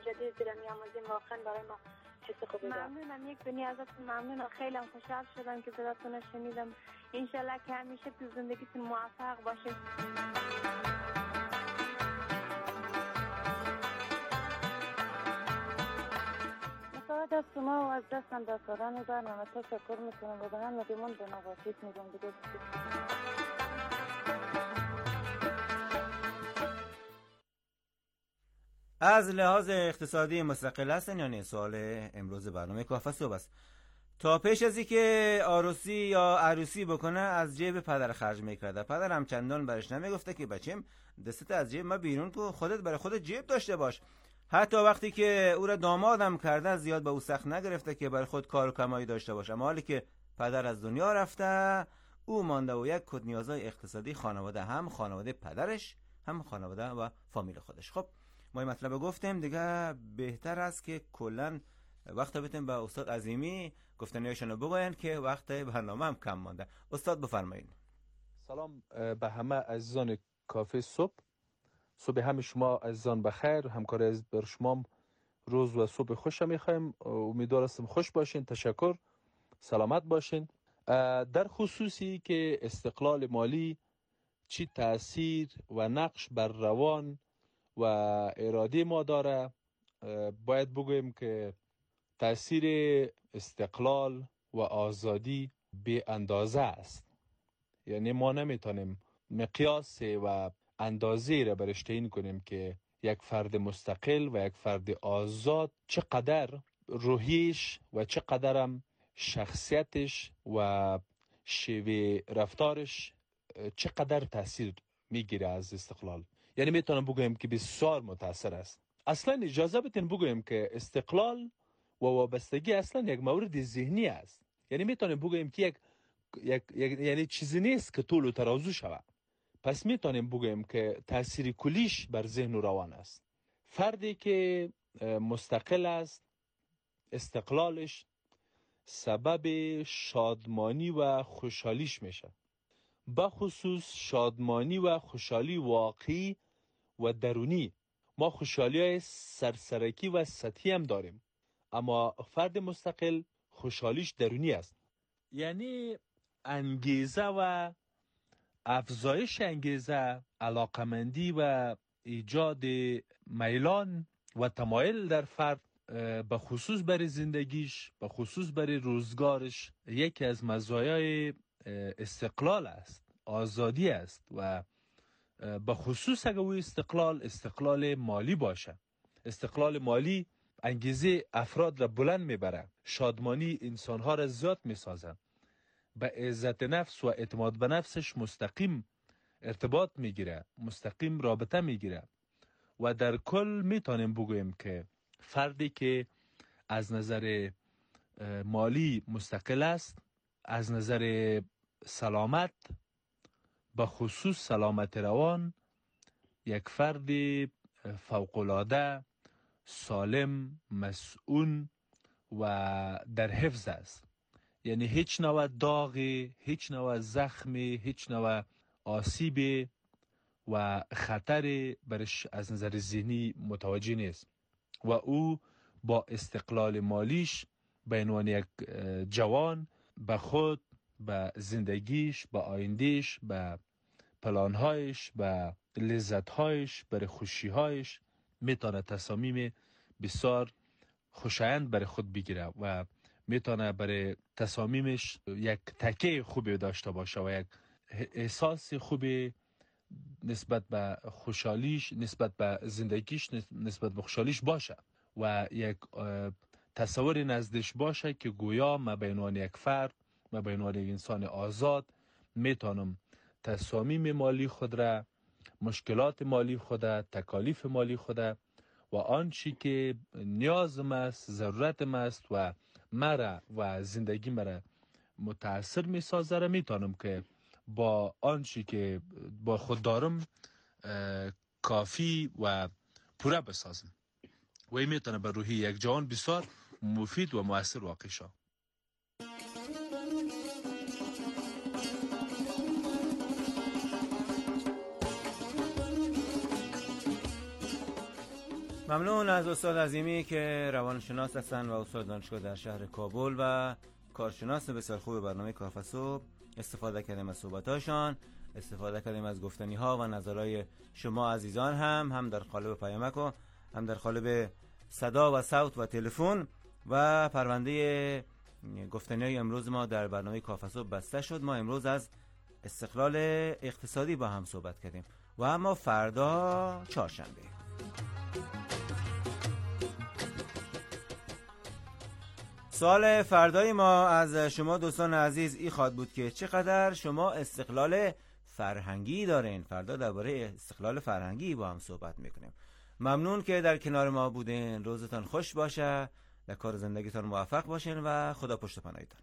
جدید در میاموزیم واقعا برای ما حس خوبی داره. ممنونم یک دنیا ازتون ممنونم، خیلی خوشحال شدم که صداتون رو شنیدم. انشالله که همیشه تو زندگیتون موفق باشید. متعهد از شما و از دست اندازداران برنامه تشکر میکنم و به هم ندیمون به نواسید میگم دیگه. از لحاظ اقتصادی مستقل هستن یا نه؟ سوال امروز برنامه کافه صبح است. تا پیش از اینکه عروسی یا عروسی بکنه از جیب پدر خرج میکرده. پدرم چندان برش نمیگفته که بچم دستت از جیب ما بیرون کو، خودت برای خودت جیب داشته باش. حتی وقتی که او را دامادم کرده زیاد به او سخت نگرفته که برای خود کار و کمایی داشته باشه. اما حالی که پدر از دنیا رفته او مانده و یک کد نیازهای اقتصادی خانواده، هم خانواده پدرش هم خانواده و فامیل خودش. خب ما این مطلب گفتیم دیگه، بهتر است که کلا وقت بتیم به استاد عظیمی گفتنیاشونو بگوین که وقت برنامه هم کم مانده. استاد بفرمایید. سلام به همه عزیزان کافه صبح همه شما عزیزان بخیر. همکار از بر شما روز و صبح خوش میخوایم. امیدوار هستم خوش باشین. تشکر، سلامت باشین. در خصوصی که استقلال مالی چی تأثیر و نقش بر روان و اراده ما داره، باید بگویم که تأثیر استقلال و آزادی بی اندازه است. یعنی ما نمیتونیم مقیاس و اندازه را برش تعیین کنیم که یک فرد مستقل و یک فرد آزاد چقدر روحیش و چقدرم شخصیتش و شیوه رفتارش چقدر تاثیر میگیره از استقلال. یعنی میتونم بگویم که بسیار متاثر است. اصلا اجازه بدین بگویم که استقلال و وابستگی اصلا یک مورد ذهنی است. یعنی میتونیم بگویم که یعنی چیزی نیست که طول و ترازو شود. پس میتونیم بگویم که تاثیر کلیش بر ذهن و روان است. فردی که مستقل است، استقلالش سبب شادمانی و خوشحالیش میشه. بخصوص شادمانی و خوشحالی واقعی و درونی. ما خوشحالی های سرسرکی و سطحی هم داریم، اما فرد مستقل خوشحالیش درونی است. یعنی انگیزه و افزایش انگیزه، علاقمندی و ایجاد میلان و تمایل در فرد به خصوص برای زندگیش، به خصوص برای روزگارش، یکی از مزایای استقلال است، آزادی است. و به خصوص اگر او استقلال مالی باشه. استقلال مالی انگیزه افراد را بلند میبره، شادمانی انسانها را زیاد میسازه، به عزت نفس و اعتماد به نفسش مستقیم ارتباط میگیره، مستقیم رابطه میگیره. و در کل میتونیم بگویم که فردی که از نظر مالی مستقل است، از نظر سلامت، به خصوص سلامت روان، یک فرد فوق‌العاده سالم، مسئول و در حفظ است. یعنی هیچ نوع داغی، هیچ نوع زخمی، هیچ نوع آسیبی و خطری برش از نظر ذهنی متوجه نیست. و او با استقلال مالیش به عنوان یک جوان به خود، به زندگیش، به آیندهش، به پلانهایش، به لذتهایش، برای خوشیهایش میتونه تصامیم بسیار خوشایند برای خود بگیره و میتونه برای تصامیمش یک تکیه خوبی داشته باشه و یک احساس خوبی نسبت به خوشحالیش، نسبت به زندگیش، نسبت به خوشحالیش باشه و یک تصور نزدش باشه که گویا ما به عنوان یک فرد، ما به عنوان یک انسان آزاد میتونم تصامیم مالی خود را، مشکلات مالی خود را، تکالیف مالی خود را و آنچه که نیازم است، ضرورتم است و مرا و زندگی مرا متاثر می سازه را میتونم که با آنچه که با خود دارم کافی و پوره بسازم و این میتونه به روحی یک جوان بسیار مفید و مؤثر واقع شد. ممنون از استاد عظیمی که روانشناس هستند و استاد دانشگاه در شهر کابل و کارشناس بسیار خوب برنامه کافه صبح. استفاده کردیم از صحبتاشان، استفاده کردیم از گفتنی ها و نظرهای شما عزیزان هم در قالب پیامک و هم در قالب صدا و صوت و تلفن. و پرونده گفتنی های امروز ما در برنامه کافه صبح بسته شد. ما امروز از استقلال اقتصادی با هم صحبت کردیم و اما فردا چهارشنبه سوال فردای ما از شما دوستان عزیز این خواهد بود که چقدر شما استقلال فرهنگی دارین. فردا درباره استقلال فرهنگی با هم صحبت میکنیم. ممنون که در کنار ما بودین. روزتان خوش باشه، در کار زندگیتان موفق باشین و خدا پشت پناهتان.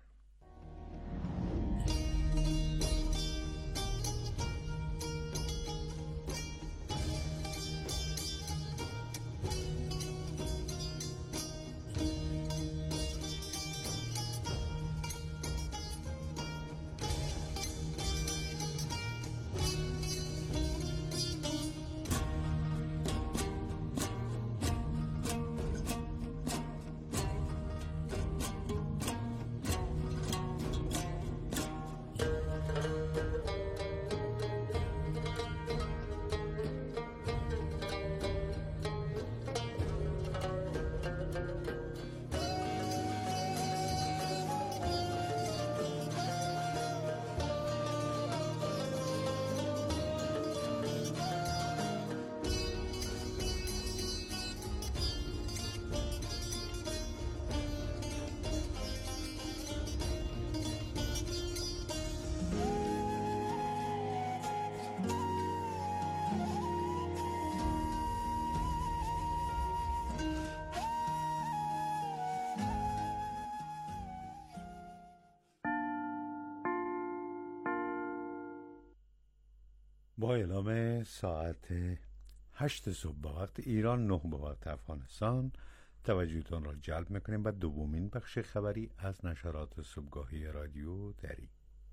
با اعلام ساعت 8 صبح به وقت ایران، 9 به وقت افغانستان، توجهتان را جلب میکنیم به دومین بخش خبری از نشرات صبحگاهی رادیو دری.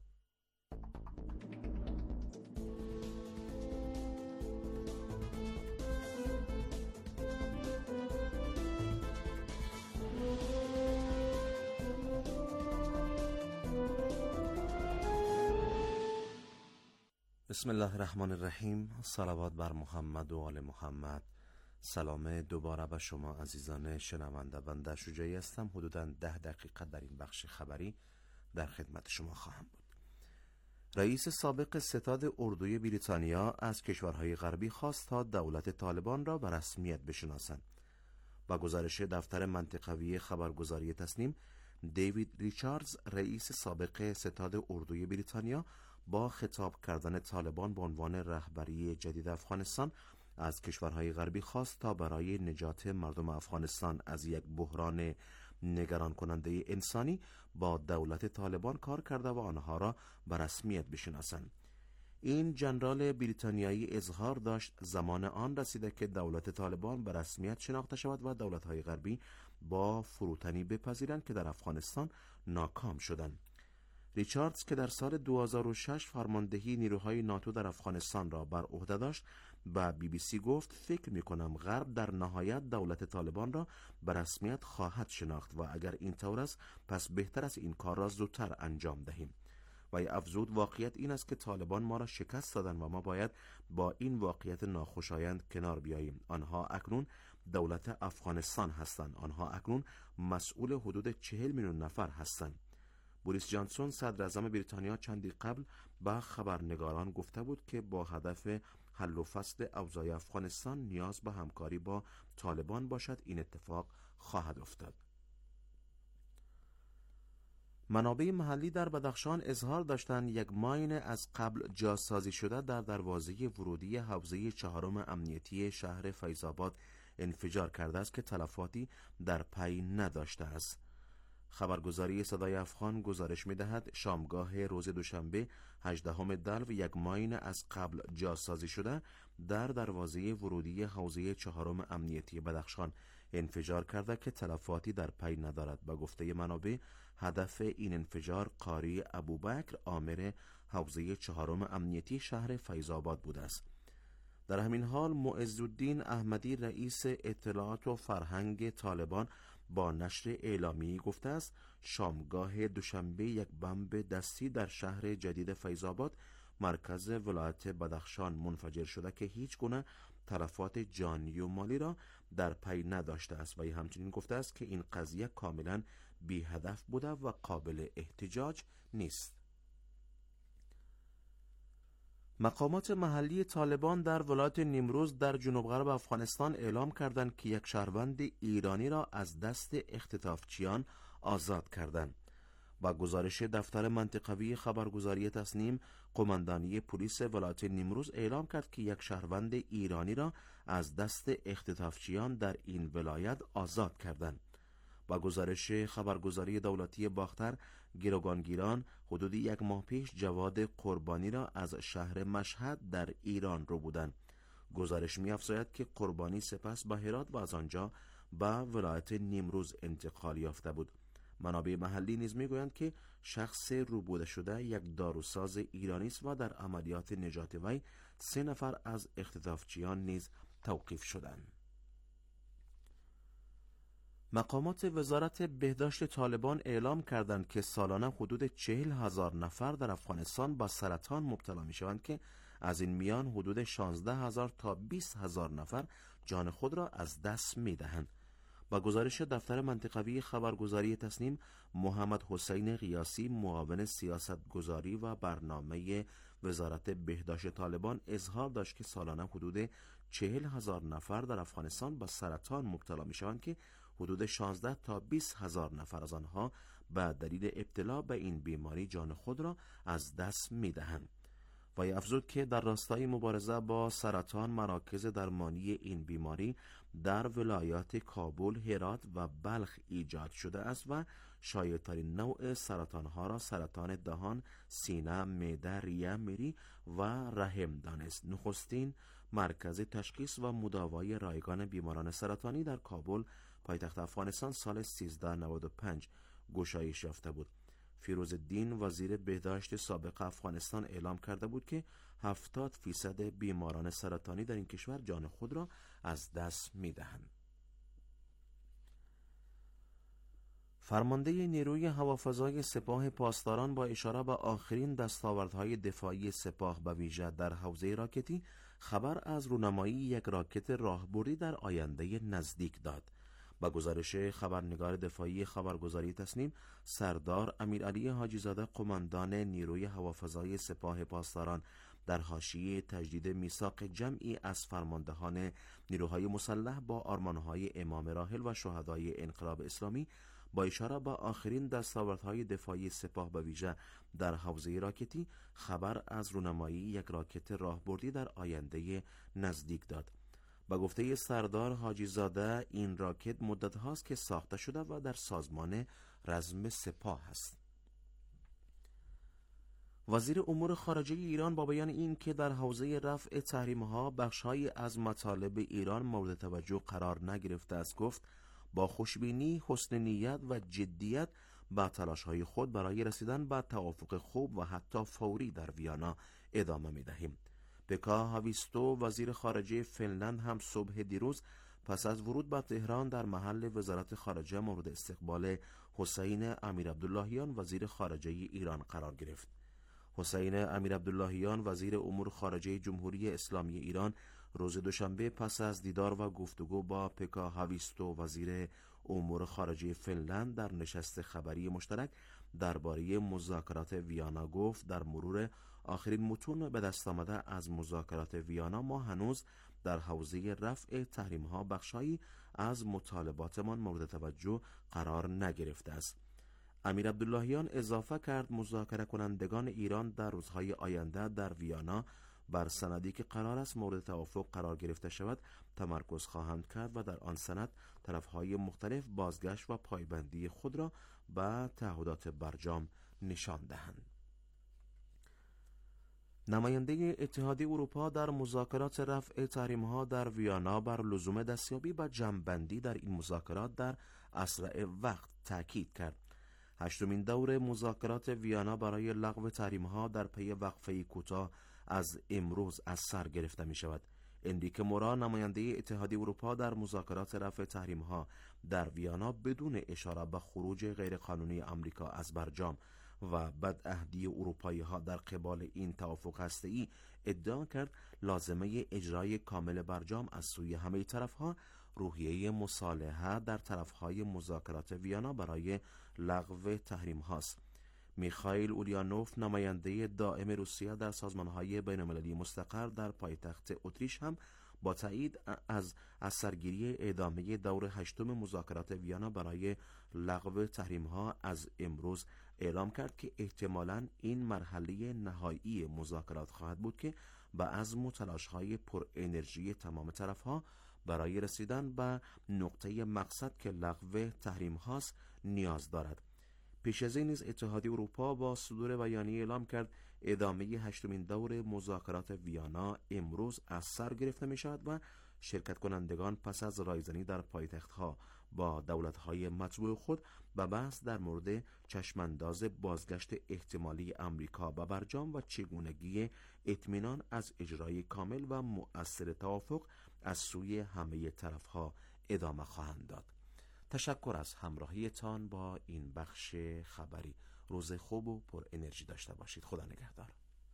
بسم الله الرحمن الرحیم. صلوات بر محمد و آل محمد. سلام دوباره به شما عزیزان شنونده. بنده شجاعی هستم. حدوداً 10 دقیقه در این بخش خبری در خدمت شما خواهم بود. رئیس سابق ستاد اردوی بریتانیا از کشورهای غربی خواست تا دولت طالبان را به رسمیت بشناسند. با گزارش دفتر منطقوی خبرگزاری تصنیم، دیوید ریچاردز، رئیس سابق ستاد اردوی بریتانیا، با خطاب کردن طالبان به عنوان رهبری جدید افغانستان از کشورهای غربی خواست تا برای نجات مردم افغانستان از یک بحران نگران کننده انسانی با دولت طالبان کار کرده و آنها را به رسمیت بشناسند. این ژنرال بریتانیایی اظهار داشت زمان آن رسیده که دولت طالبان به رسمیت شناخته شود و دولت‌های غربی با فروتنی بپذیرند که در افغانستان ناکام شدند. ریچاردز که در سال 2006 فرماندهی نیروهای ناتو در افغانستان را بر عهده داشت، به BBC گفت: فکر می‌کنم غرب در نهایت دولت طالبان را به رسمیت خواهد شناخت و اگر این طور است پس بهتر است این کار را زودتر انجام دهیم. و افزود: واقعیت این است که طالبان ما را شکست دادند و ما باید با این واقعیت ناخوشایند کنار بیاییم. آنها اکنون دولت افغانستان هستند. آنها اکنون مسئول حدود 40 میلیون نفر هستند. بوریس جانسون، صدر اعظم بریتانیا، چندی قبل به خبرنگاران گفته بود که با هدف حل و فصل اوضاع افغانستان نیاز به همکاری با طالبان باشد. این اتفاق خواهد افتاد. منابع محلی در بدخشان اظهار داشتند یک ماین از قبل جاسازی شده در دروازه ورودی حوزه 4 امنیتی شهر فیض‌آباد انفجار کرده است که تلفاتی در پی نداشته است. خبرگزاری صدای افغان گزارش می‌دهد شامگاه روز دوشنبه 18 دلو یک ماین از قبل جاسازی شده در دروازه ورودی حوزه 4 امنیتی بدخشان انفجار کرده که تلفاتی در پی ندارد. با گفته منابع هدف این انفجار قاری ابوبکر، آمر حوزه 4 امنیتی شهر فیض‌آباد بوده است. در همین حال معزالدین احمدی رئیس اطلاعات و فرهنگ طالبان با نشر اعلامی گفته است شامگاه دوشنبه یک بمب دستی در شهر جدید فیض‌آباد مرکز ولایت بدخشان منفجر شده که هیچ گونه تلفات جانی و مالی را در پی نداشته است و همچنین گفته است که این قضیه کاملا بی هدف بوده و قابل احتجاج نیست. مقامات محلی طالبان در ولایت نیمروز در جنوب غرب افغانستان اعلام کردند که یک شهروند ایرانی را از دست اختطافچیان آزاد کردند. با گزارش دفتر منطقوی خبرگزاری تصنیم، قماندانی پلیس ولایت نیمروز اعلام کرد که یک شهروند ایرانی را از دست اختطافچیان در این ولایت آزاد کردند. با گزارش خبرگزاری دولتی باختر، گروگانگیران حدود یک ماه پیش جواد قربانی را از شهر مشهد در ایران رو بودند. گزارش می‌افزاید که قربانی سپس به هرات و از آنجا به ولایت نیمروز انتقال یافته بود. منابع محلی نیز می‌گویند که شخص روبوده شده یک داروساز ایرانی است و در عملیات نجات وی 3 نفر از اختطافچیان نیز توقیف شدند. مقامات وزارت بهداشت طالبان اعلام کردند که سالانه حدود 40,000 نفر در افغانستان با سرطان مبتلا می شوند که از این میان حدود 16,000 تا 20,000 نفر جان خود را از دست می دهند. با گزارش دفتر منطقوی خبرگزاری تصنیم، محمد حسین قیاسی معاون سیاست گذاری و برنامه وزارت بهداشت طالبان اظهار داشت که سالانه حدود 40,000 نفر در افغانستان با سرطان مبتلا می شوند که حدود 16 تا 20,000 نفر از آنها به دلیل ابتلا به این بیماری جان خود را از دست می دهند. و افزود که در راستای مبارزه با سرطان مراکز درمانی این بیماری در ولایات کابل، هرات و بلخ ایجاد شده است و شایع‌ترین نوع سرطان ها را سرطان دهان، سینه، معده، ریه، مری و رحم دانست. نخستین مرکز تشخیص و مداوای رایگان بیماران سرطانی در کابل، پایتخت افغانستان، سال 1395 گشایش یافته بود. فیروزالدین وزیر بهداشت سابق افغانستان اعلام کرده بود که 70% بیماران سرطانی در این کشور جان خود را از دست می دهند. فرمانده نیروی هوافضای سپاه پاسداران با اشاره به آخرین دستاوردهای دفاعی سپاه به ویژه در حوزه راکتی خبر از رونمایی یک راکت راهبردی در آینده نزدیک داد. با گزارش خبرنگار دفاعی خبرگزاری تصنیم، سردار امیرعلی حاجی زاده قماندان نیروی هوافضای سپاه پاسداران در حاشیه تجدید میثاق جمعی از فرماندهان نیروهای مسلح با آرمانهای امام راحل و شهدای انقلاب اسلامی با اشاره به آخرین دستاوردهای دفاعی سپاه به ویژه در حوزه راکتی خبر از رونمایی یک راکت راهبردی در آینده نزدیک داد. با گفته سردار حاجی زاده این راکت مدت هاست که ساخته شده و در سازمان رزم سپاه است. وزیر امور خارجه ایران با بیان این که در حوزه رفع تحریم‌ها بخش‌هایی از مطالب ایران مورد توجه قرار نگرفته است گفت با خوشبینی، حسن نیت و جدیت با تلاش‌های خود برای رسیدن به توافق خوب و حتی فوری در ویانا ادامه می‌دهیم. پکا هاویستو وزیر خارجه فنلند هم صبح دیروز پس از ورود به تهران در محل وزارت خارجه مورد استقبال حسین امیرعبداللهیان وزیر خارجه ایران قرار گرفت. حسین امیرعبداللهیان وزیر امور خارجه جمهوری اسلامی ایران روز دوشنبه پس از دیدار و گفتگو با پکا هاویستو وزیر امور خارجه فنلند در نشست خبری مشترک درباره مذاکرات ویانا گفت در مرور آخرین متون به دست آمده از مذاکرات ویانا ما هنوز در حوزه رفع تحریم‌ها بخشایی از مطالباتمان مورد توجه قرار نگرفته است. امیرعبداللهیان اضافه کرد مذاکره کنندگان ایران در روزهای آینده در ویانا بر سندی که قرار است مورد توافق قرار گرفته شود تمرکز خواهند کرد و در آن سند طرفهای مختلف بازگشت و پایبندی خود را به تعهدات برجام نشان دهند. نماینده اتحادیه اروپا در مذاکرات رفع تحریم‌ها در ویانا بر لزوم دستیابی به جمع‌بندی در این مذاکرات در اسرع وقت تاکید کرد. هشتمین دور مذاکرات ویانا برای لغو تحریم‌ها در پی وقفه کوتاه از امروز از سر گرفته می شود. انریکه مورا نماینده اتحادیه اروپا در مذاکرات رفع تحریم‌ها در ویانا بدون اشاره به خروج غیرقانونی آمریکا از برجام و بدعهدی اروپایی‌ها در قبال این توافق هسته‌ای ادعا کرد لازمه اجرای کامل برجام از سوی همه طرف‌ها روحیه مصالحه در طرف‌های مذاکرات ویانا برای لغو تحریم هاست. میخائیل اولیانوف نماینده دائم روسیه در سازمان‌های بین‌المللی مستقر در پایتخت اتریش هم با تایید از سرگیری ادامه دور 8 مذاکرات ویانا برای لغو تحریم‌ها از امروز اعلام کرد که احتمالاً این مرحله نهایی مذاکرات خواهد بود که به عزم و تلاش‌های پر انرژی تمام طرف‌ها برای رسیدن به نقطه مقصد که لغو تحریم هاست نیاز دارد. پیش از این نیز اتحادیه اروپا با صدور بیانیه اعلام کرد ادامه 8مین دور مذاکرات ویانا امروز از سر گرفته می شود و شرکت کنندگان پس از رایزنی در پایتخت‌ها با دولت‌های مطبوع خود به بحث در مورد چشمانداز بازگشت احتمالی امریکا به برجام و چگونگی اطمینان از اجرای کامل و مؤثر توافق از سوی همه طرف‌ها ادامه خواهند داد. تشکر از همراهیتان با این بخش خبری. روز خوب و پر انرژی داشته باشید. خدا نگهدار.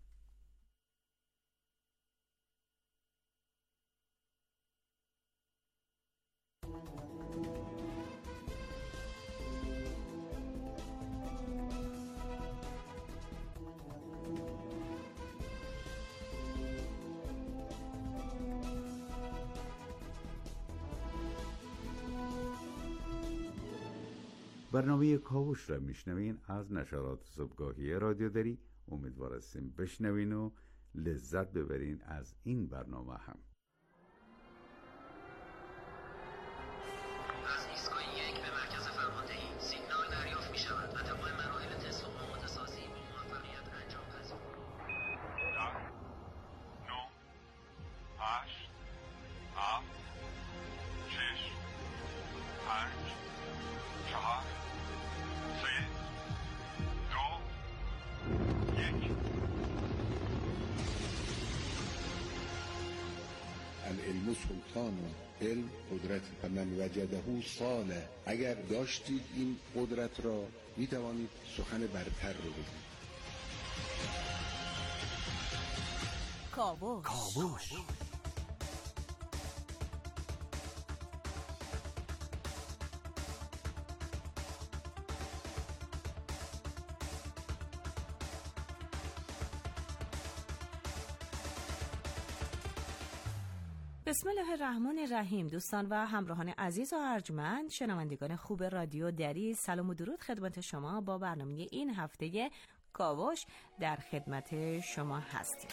برنامه کاوش را میشنوین از نشرات صبحگاهی رادیو دری. امیدوار هستیم بشنوین و لذت ببرین از این برنامه هم. از ایستگاه 1 به مرکز فرماندهی سیگنال دریافت می شود و تمام مراحل تست و آماده سازی با موفقیت انجام پذیر. 9 8 7 6 5 4 العلم سلطان و علم قدرت و من وجده صالح. اگر داشتید این قدرت را می توانید سخن برتر رو بگید. کاوش. بسم الله الرحمن الرحیم. دوستان و همراهان عزیز و ارجمند، شنوندگان خوب رادیو دری، سلام و درود خدمت شما. با برنامه این هفته کاوش در خدمت شما هستیم.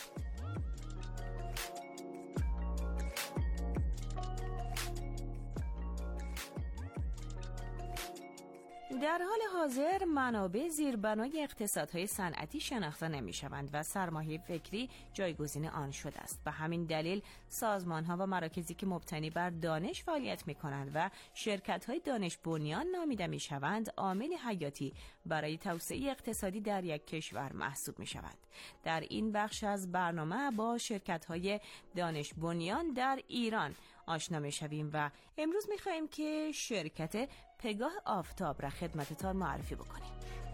در حال حاضر منابع زیربنای اقتصادهای صنعتی شناخته نمی‌شوند و سرمایه فکری جایگزین آن شده است. به همین دلیل سازمان‌ها و مراکزی که مبتنی بر دانش فعالیت می‌کنند و شرکت‌های دانش بنیان نامیده می‌شوند، عامل حیاتی برای توسعه اقتصادی در یک کشور محسوب می‌شوند. در این بخش از برنامه با شرکت‌های دانش بنیان در ایران آشنا می‌شویم و امروز می‌خواهیم که شرکت پگاه آفتاب را خدمتتان معرفی بکنیم.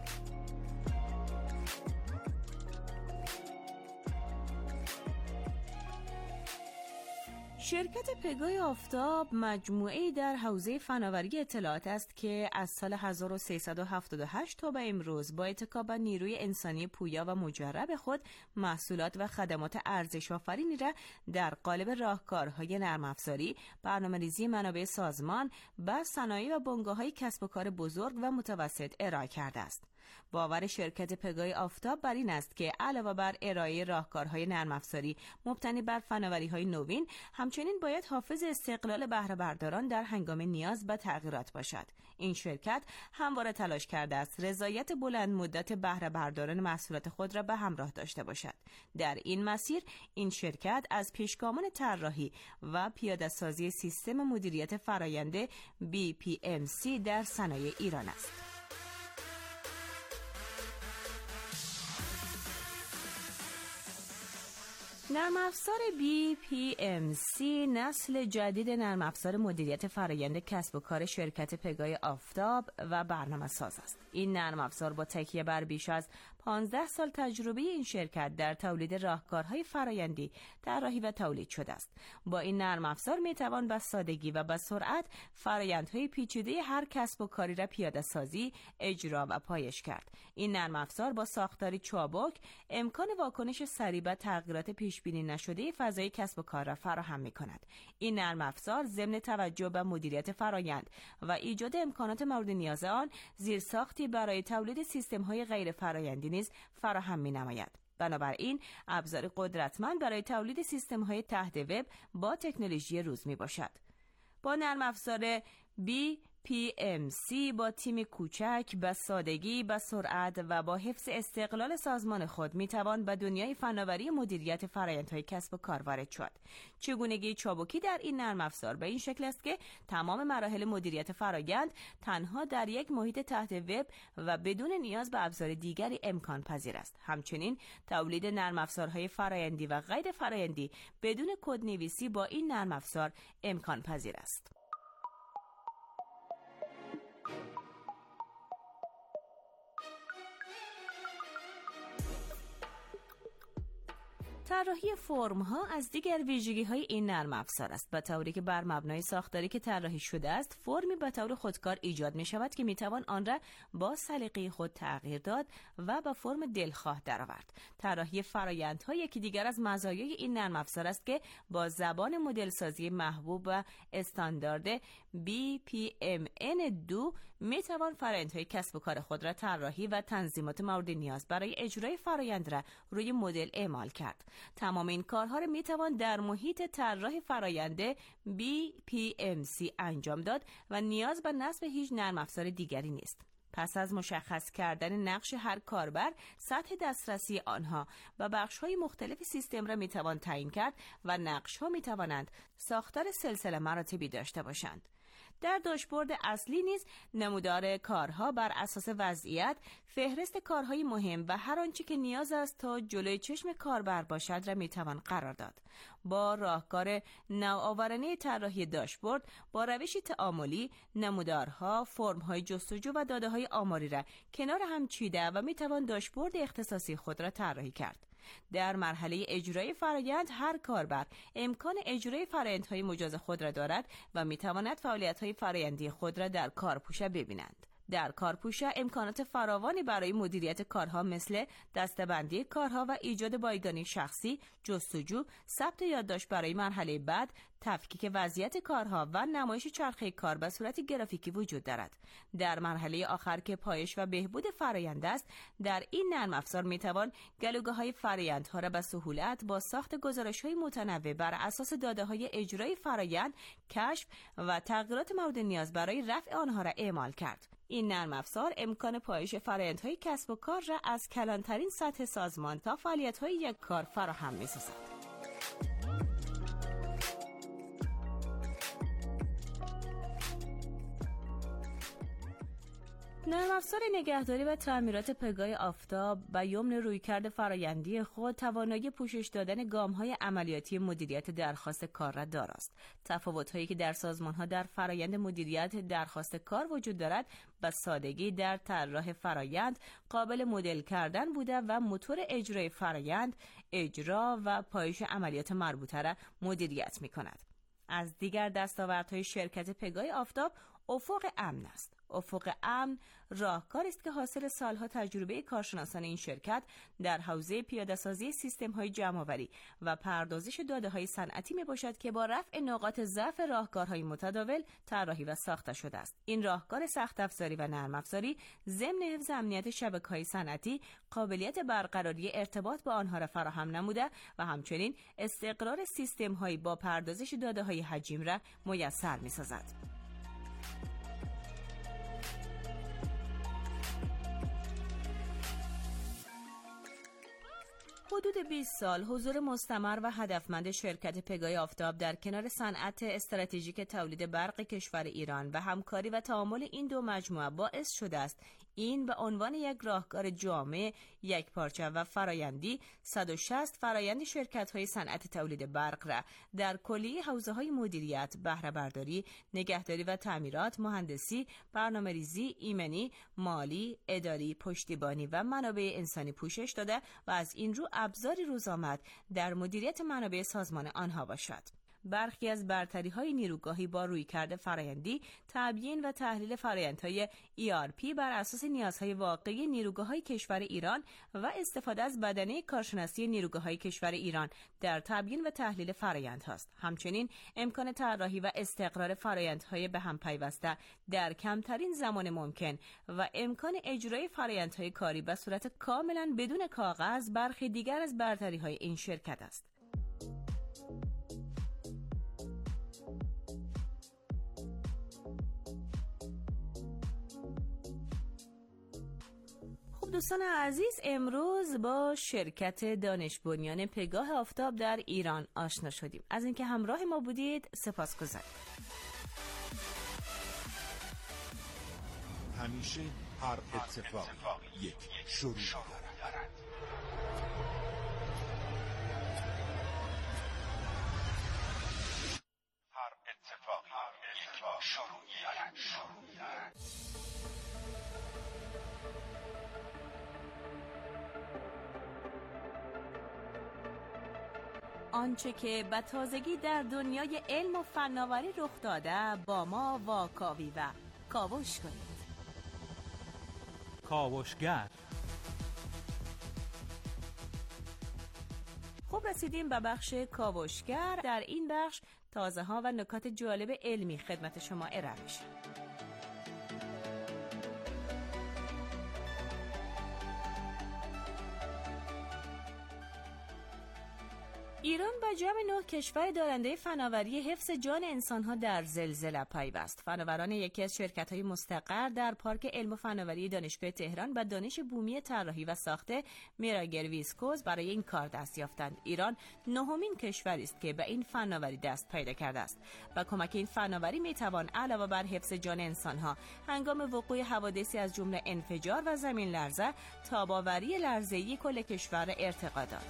شرکت پگاه آفتاب مجموعه‌ای در حوزه فناوری اطلاعات است که از سال 1378 تا به امروز با اتکا بر نیروی انسانی پویا و مجرب خود محصولات و خدمات ارزش‌آفرینی را در قالب راهکارهای نرم افزاری، برنامه‌ریزی منابع سازمان، بر صنایع و بنگاه‌های کسب و کار بزرگ و متوسط ارائه کرده است. باور شرکت پگاه آفتاب بر این است که علاوه بر ارائه راهکارهای نرم افزاری مبتنی بر فناوری‌های نوین، همچنین باید حافظ استقلال بهره برداران در هنگام نیاز به تغییرات باشد. این شرکت همواره تلاش کرده است رضایت بلند مدت بهره برداران محصولات خود را به همراه داشته باشد. در این مسیر این شرکت از پیشگامان طراحی و پیاده‌سازی سیستم مدیریت فرآیند BPMC در صنایع ایران است. نرم افزار BPMC نسل جدید نرم افزار مدیریت فرآیند کسب و کار شرکت پگای آفتاب و برنامه‌ساز است. این نرم افزار با تکیه بر بیش از 15 سال تجربه این شرکت در تولید راهکارهای فرآیندی طراحی و تولید شده است. با این نرم افزار میتوان با سادگی و با سرعت فرآیندهای پیچیده هر کسب و کاری را پیاده سازی، اجرا و پایش کرد. این نرم افزار با ساختاری چابک امکان واکنش سریع به تغییرات پیش بینی نشده فضای کسب و کار را فراهم می‌کند. این نرم افزار ضمن توجه به مدیریت فرآیند و ایجاد امکانات مورد نیاز آن، زیرساختی برای تولید سیستم‌های غیر فرآیندی نیز فراهم می‌نماید. بنابراین ابزار قدرتمند برای تولید سیستم‌های تحت وب با تکنولوژی روز میباشد. با نرم افزار BPMC با تیم کوچک، با سادگی، با سرعت و با حفظ استقلال سازمان خود میتوان به دنیای فناوری مدیریت فرآیندهای کسب و کار وارد شد. چگونگی چابکی در این نرم افزار به این شکل است که تمام مراحل مدیریت فرآیند تنها در یک محیط تحت وب و بدون نیاز به ابزار دیگری امکان پذیر است. همچنین تولید نرم افزارهای فرآیندی و غیر فرآیندی بدون کدنویسی با این نرم افزار امکان پذیر است. طراحی فرم‌ها از دیگر ویژگی‌های این نرم افزار است، به طوری که بر مبنای ساختاری که طراحی شده است، فرمی به طور خودکار ایجاد می‌شود که می‌توان آن را با سلیقه خود تغییر داد و به فرم دلخواه درآورد. طراحی فرآیندها یکی دیگر از مزایای این نرم افزار است که با زبان مدل سازی محبوب و استاندارد BPMN2 می‌توان فرآیندهای کسب و کار خود را طراحی و تنظیمات مورد نیاز برای اجرای فرآیند را روی مدل اعمال کرد. تمام این کارها را میتوان در محیط طراح فرآیند BPMC انجام داد و نیاز به نصب هیچ نرم افزار دیگری نیست. پس از مشخص کردن نقش هر کاربر، سطح دسترسی آنها و بخش‌های مختلف سیستم را میتوان تعیین کرد و نقش‌ها میتوانند ساختار سلسله مراتبی داشته باشند. در داشبورد اصلی نیز نمودار کارها بر اساس وضعیت، فهرست کارهای مهم و هر آنچه که نیاز است تا جلوی چشم کاربر باشد را میتوان قرار داد. با راهکار نوآورانه طراحی داشبورد با روشی تعاملی، نمودارها، فرم‌های جستجو و داده‌های آماری را کنار هم چیده و میتوان داشبورد اختصاصی خود را طراحی کرد. در مرحله اجرای فرآیند هر کاربر امکان اجرای فرآیندهای مجاز خود را دارد و میتواند فعالیت‌های فرآیندی خود را در کارپوشه ببینند. در کارپوشه امکانات فراوانی برای مدیریت کارها مثل دسته‌بندی کارها و ایجاد بایگانی شخصی، جستجو، ثبت یادداشت برای مرحله بعد، تفکیک وضعیت کارها و نمایش چرخه کار به صورت گرافیکی وجود دارد. در مرحله آخر که پایش و بهبود فرآیند است، در این نرم افزار میتوان گلوگاه‌های فرآیندها را به سهولت با ساخت گزارش‌های متنوع بر اساس داده‌های اجرای فرآیند، کشف و تغییرات مورد نیاز برای رفع آنها را اعمال کرد. این نرم افزار امکان پایش فرآیندهای کسب و کار را از کلانترین سطح سازمان تا فعالیت‌های یک کار فراهم می‌سازد. نرم افزار نگهداری و تعمیرات پگای آفتاب و یمن رویکرد فرآیندی خود توانایی پوشش دادن گام‌های عملیاتی مدیریت درخواست کار را دارد. تفاوت‌هایی که در سازمان‌ها در فرآیند مدیریت درخواست کار وجود دارد، به سادگی در طراح فرآیند قابل مدل کردن بوده و موتور اجرای فرآیند، اجرا و پایش عملیات مربوطه را مدیریت می‌کند. از دیگر دستاوردهای شرکت پگای آفتاب افق امن است. افق امن راهکاری است که حاصل سالها تجربه کارشناسان این شرکت در حوزه پیاده‌سازی سیستم‌های جمع‌آوری و پردازش داده‌های صنعتی میباشد که با رفع نقاط ضعف راهکارهای متداول طراحی و ساخته شده است. این راهکار سخت افزاری و نرم افزاری ضمن حفظ امنیت شبکه‌های صنعتی قابلیت برقراری ارتباط با آنها را فراهم نموده و همچنین استقرار سیستم‌های با پردازش داده‌های حجیم را میسر می‌سازد. حدود 20 سال حضور مستمر و هدفمند شرکت پگای آفتاب در کنار صنعت استراتژیک تولید برق کشور ایران و همکاری و تعامل این دو مجموعه باعث شده است این به عنوان یک راهکار جامع، یک پارچه و فرایندی 160 فرایند شرکت‌های صنعت تولید برق را در کلیه حوزه‌های مدیریت، بهره برداری، نگهداری و تعمیرات، مهندسی، برنامه‌ریزی، ایمنی، مالی، اداری، پشتیبانی و منابع انسانی پوشش داده و از این رو ابزاری روزآمد در مدیریت منابع سازمان آنها باشد. برخی از برتری‌های نیروگاهی با رویکرد فرآیندی، تبیین و تحلیل فرآیندهای ERP بر اساس نیازهای واقعی نیروگاه‌های کشور ایران و استفاده از بدنه کارشناسی نیروگاه‌های کشور ایران در تبیین و تحلیل فرآیندهاست. همچنین امکان طراحی و استقرار فرآیندهای به هم پیوسته در کمترین زمان ممکن و امکان اجرای فرآیندهای کاری به صورت کاملاً بدون کاغذ برخی دیگر از برتری‌های این شرکت است. دوستان عزیز، امروز با شرکت دانش بنیان پگاه آفتاب در ایران آشنا شدیم. از اینکه همراه ما بودید سپاسگزارم. همیشه هر اتفاق یک شروع دارد. هر اتفاقی یک شروعی دارد. آنچه که به تازگی در دنیای علم و فناوری رخ داده با ما واکاوی و کاوش کنید. کاوشگر. خوب رسیدیم به بخش کاوشگر. در این بخش تازه ها و نکات جالب علمی خدمت شما ارائه میشه. ایران با جمع 9 کشور دارنده فناوری حفظ جان انسانها در زلزله پیوست. فناوران یکی از شرکت‌های مستقر در پارک علم و فناوری دانشگاه تهران به دانش بومی طراحی و ساخت میراگر ویسکوز برای این کار دست یافتند. ایران 9مین کشوری است که به این فناوری دست پیدا کرده است. با کمک این فناوری میتوان علاوه بر حفظ جان انسانها هنگام وقوع حوادثی از جمله انفجار و زمین لرزه، تاب‌آوری لرزه‌ای کل کشور ارتقا داد.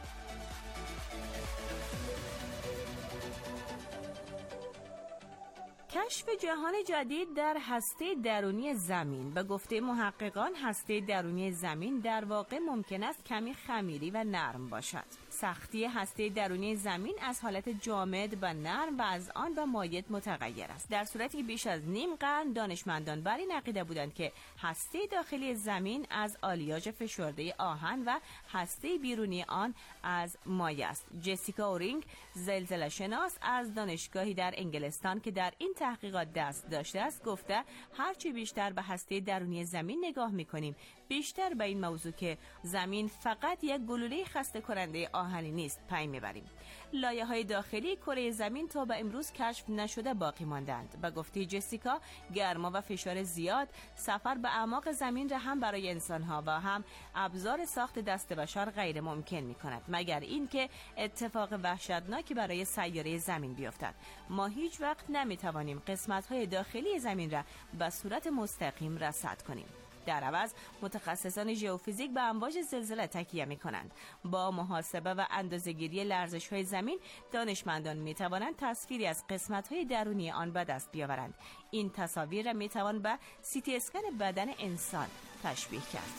کشف جهان جدید در هسته درونی زمین. به گفته محققان هسته درونی زمین در واقع ممکن است کمی خمیری و نرم باشد. سختی هسته درونی زمین از حالت جامد به نرم و از آن به مایع متغیر است. در صورتی که بیش از نیم قرن دانشمندان بر این عقیده بودند که هسته داخلی زمین از آلیاژ فشرده آهن و هسته بیرونی آن از مایع است. جسیکا اورینگ، زلزله شناس از دانشگاهی در انگلستان که در این تحقیقات دست داشته است، گفته هرچی بیشتر به هسته درونی زمین نگاه می‌کنیم، بیشتر به این موضوع که زمین فقط یک گلوله خسته کننده آهنی نیست پی میبریم. لایه‌های داخلی کره زمین تا به امروز کشف نشده باقی ماندند. به گفته جسیکا، گرما و فشار زیاد سفر به اعماق زمین را هم برای انسان‌ها و هم ابزار ساخت دست بشر غیر ممکن می‌کند، مگر اینکه اتفاق وحشتناکی برای سیاره زمین بیفتد. ما هیچ وقت نمی‌توانیم قسمت‌های داخلی زمین را به صورت مستقیم رصد کنیم. در عوض متخصصان ژئوفیزیک به امواج زلزله تکیه می‌کنند. با محاسبه و اندازه‌گیری لرزش‌های زمین، دانشمندان می‌توانند تصویری از قسمت‌های درونی آن به دست بیاورند. این تصاویر را می‌توان به CT اسکن بدن انسان تشبیه کرد.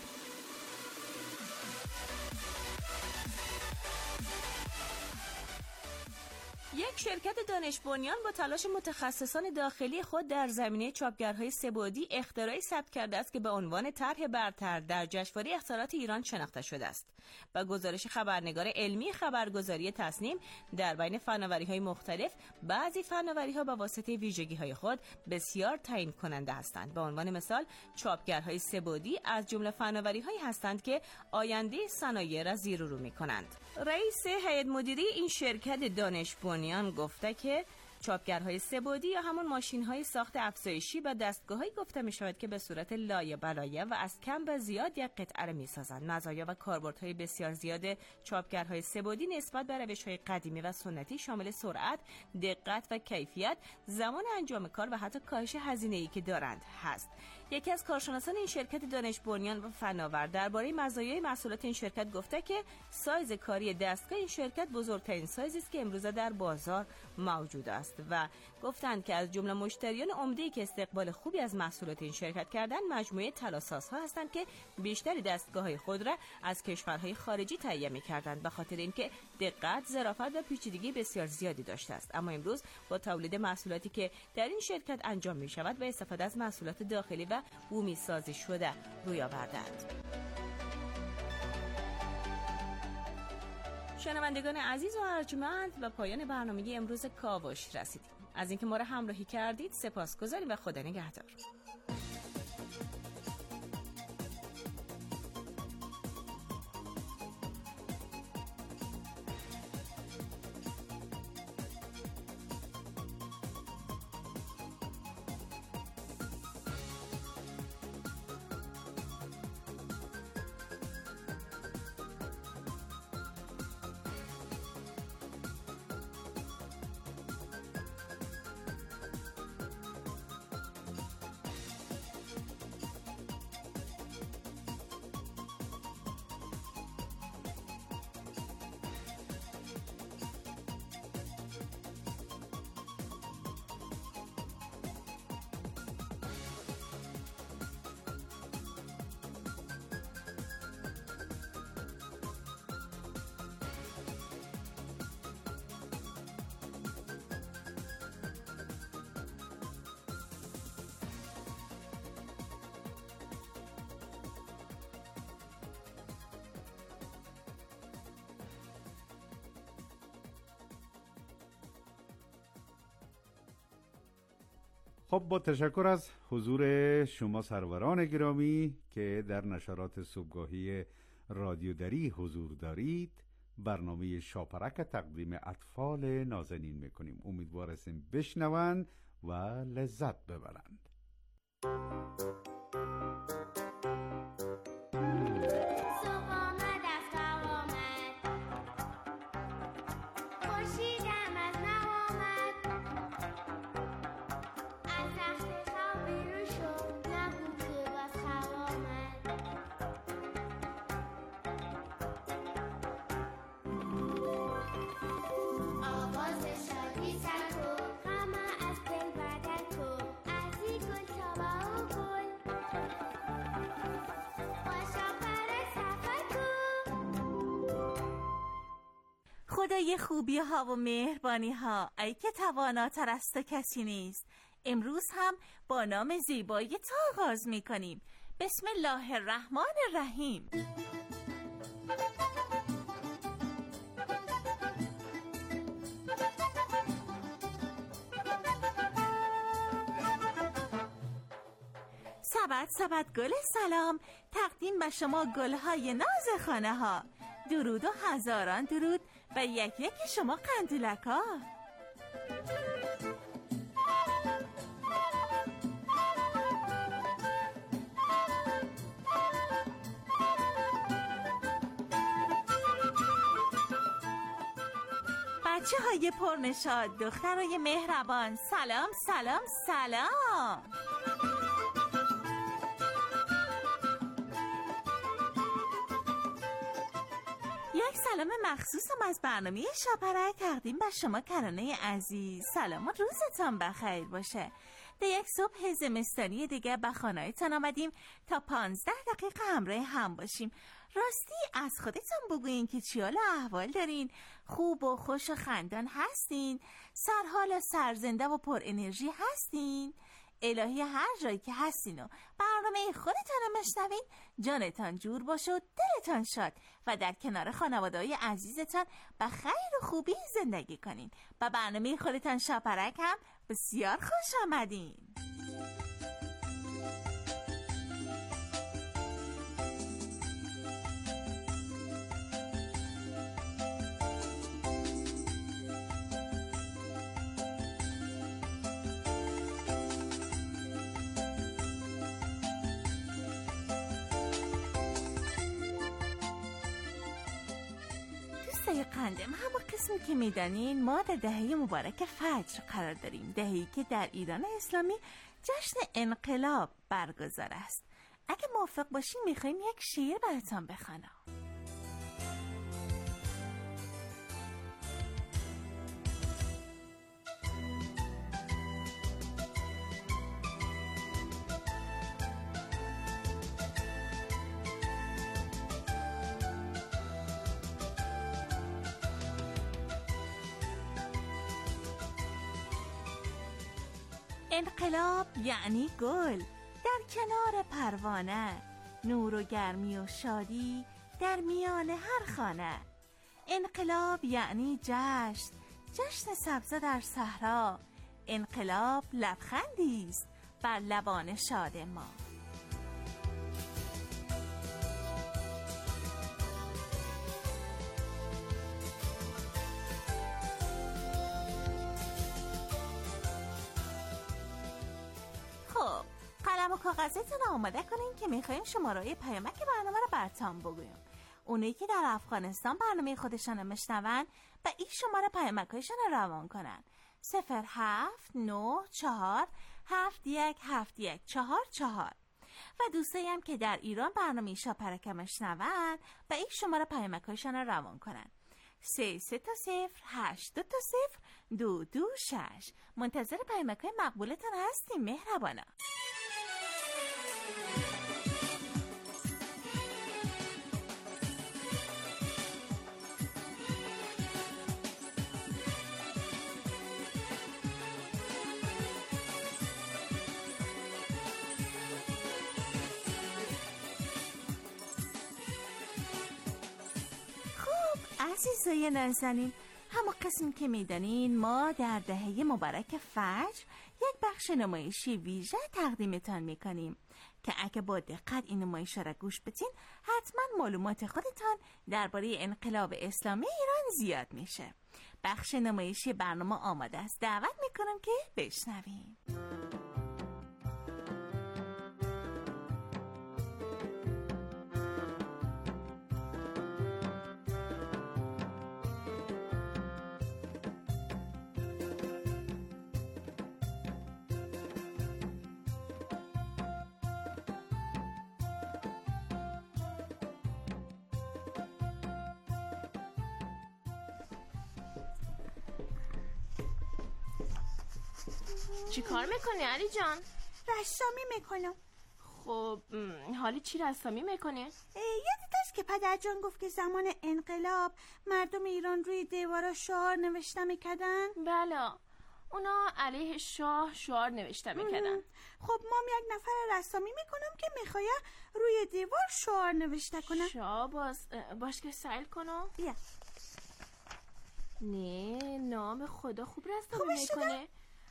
یک شرکت دانش بنیان با تلاش متخصصان داخلی خود در زمینه چاپگرهای سه‌بعدی اختراعی ثبت کرده است که به عنوان طرح برتر در جشنواره اختراعات ایران شناخته شده است. با گزارش خبرنگار علمی خبرگزاری تصنیم، در بین فناوری‌های مختلف بعضی فناوری‌ها به واسطه ویژگی‌های خود بسیار تعیین کننده هستند. به عنوان مثال چاپگرهای سه‌بعدی از جمله فناوری‌هایی هستند که آینده صنایع را زیر و رو می‌کنند. رئیس هیئت مدیره این شرکت دانش بنیان گفته که چاپگرهای سه‌بعدی یا همون ماشین‌های ساخت افزایشی و دستگاه‌هایی گفته می‌شود که به صورت لایه بلایه و از کم به زیاد یک قطعه را می‌سازند. مزایا و کاربردهای بسیار زیاد چاپگرهای سه‌بعدی نسبت به روش‌های قدیمی و سنتی شامل سرعت، دقت و کیفیت، زمان انجام کار و حتی کاهش هزینه‌ای که دارند هست. یکی از کارشناسان این شرکت دانش بنیان و فناور درباره مزایای محصولات این شرکت گفته که سایز کاری دستگاه این شرکت بزرگترین سایزی است که امروزه در بازار موجود است و گفتند که از جمله مشتریان عمده‌ای که استقبال خوبی از محصولات این شرکت کردند مجموعه طلاسازها هستند که بیشتری دستگاه‌های خود را از کشورهای خارجی تهیه می‌کردند به خاطر اینکه دقت، ظرافت و پیچیدگی بسیار زیادی داشته است. اما امروز با تولید محصولاتی که در این شرکت انجام می‌شود و استفاده از محصولات داخلی و بومی سازی شده روی آوردند. شنوندگان عزیز و ارجمند و پایان برنامه امروز کاوش رسیدیم. از اینکه ما را همراهی کردید سپاسگزاریم و خدا نگهدار. خب با تشکر از حضور شما سروران گرامی که در نشرات صبحگاهی رادیو دری حضور دارید، برنامه شاپرک تقدیم اطفال نازنین میکنیم. امیدوار هستیم بشنوند و لذت ببرند. خدای خوبی ها و مهربانی ها، ای که تواناتر از تو کسی نیست. امروز هم با نام زیبایی تو آغاز می کنیم. بسم الله الرحمن الرحیم. سبد گل سلام تقدیم به شما گلهای ناز خانه ها. درود و هزاران درود و یک شما قندولک ها. بچه های پرنشاد، دخترای مهربان، سلام سلام سلام. یک سلام مخصوصم از برنامه شاپرک تقدیم به شما کرانه عزیز. سلام و روزتان بخیر باشه. در یک صبح زمستانی دیگه به خانه‌تان آمدیم تا 15 دقیقه همراه هم باشیم. راستی از خودتان بگوین که چی حال و احوال دارین؟ خوب و خوش و خندان هستین؟ سرحال و سرزنده و پر انرژی هستین؟ الهی هر جایی که هستین و برنامه خودتان رو مشنوین جانتان جور باشه و دلتان شاد و در کنار خانواده‌های عزیزتان به خیر و خوبی زندگی کنین. با برنامه خودتان شاپرک هم بسیار خوش آمدین. قندم، همه قسمی که میدانین ما در دهه مبارک فجر قرار داریم. دهه‌ای که در ایران اسلامی جشن انقلاب برگزار است. اگه موافق باشین میخوایم یک شعر براتون بخوانم. انقلاب یعنی گل در کنار پروانه، نور و گرمی و شادی در میان هر خانه. انقلاب یعنی جشن، جشن سبزه در صحرا. انقلاب لبخندی است بر لبان شاد ما. خب قلم و کاغذتون آماده کنین که میخوایم شماره پیامک برنامه رو براتون بگویم. اونایی که در افغانستان برنامه خودشان میشنون و این شماره پیامکایشون رو روان کنن. 0794717144 و دوستایی هم که در ایران برنامه شاپرکه میشنون و این شماره پیامکایشون رو روان کنن. 3308202226. منتظر پیامک‌های مقبولتان هستیم مهربانا. عزیزای نازنین، همون قسم که میدانین ما در دهه مبارک فجر یک بخش نمایشی ویژه تقدیمتان میکنیم که اگه با دقت این نمایش را گوش بدین حتما معلومات خودتان درباره انقلاب اسلامی ایران زیاد میشه. بخش نمایشی برنامه آماده است، دعوت میکنم که بشنوین. چی کار میکنی علی جان؟ رسامی میکنم. خب حالی چی رسامی میکنی؟ یادت هست که پدر جان گفت که زمان انقلاب مردم ایران روی دیوارا شعار نوشته میکردن؟ بله، اونا علیه شاه شعار نوشته میکردن. خب ما یک نفر رسامی میکنم که میخواه روی دیوار شعار نوشته کنم. شاه باش که سیل کنم؟ بیا. نه نام خدا خوب رسامی میکنه.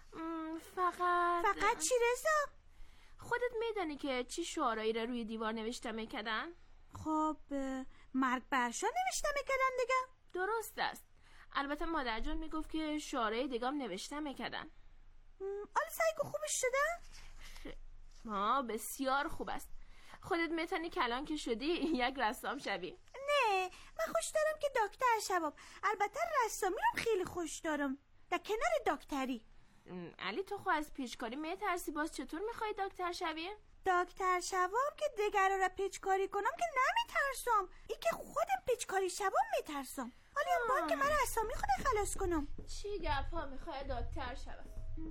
فقط چی رضا؟ خودت میدانی که چی شعارایی را روی دیوار نوشته میکردن؟ خب مرگ برشا نوشته میکردن دیگه. درست است. البته مادر جان میگفت که شعارای دیگه هم نوشته میکردن. حالا سعیگو خوبش شده؟ بسیار خوب است. خودت میتونی کلان که شدی یک رسام شوی. نه من خوش دارم که دکتر شوم. البته رسامی رو خیلی خوش دارم در کنار دکتری. علی تو خود از پیچکاری میترسی، باز چطور میخوای دکتر شوی؟ دکتر شوم که دیگر را پیچکاری کنم که نمیترسم. ای که خودم پیچکاری شوم میترسم. حالا این بار که من رسامی خود خلاص کنم. چی گپا میخوای دکتر شوم؟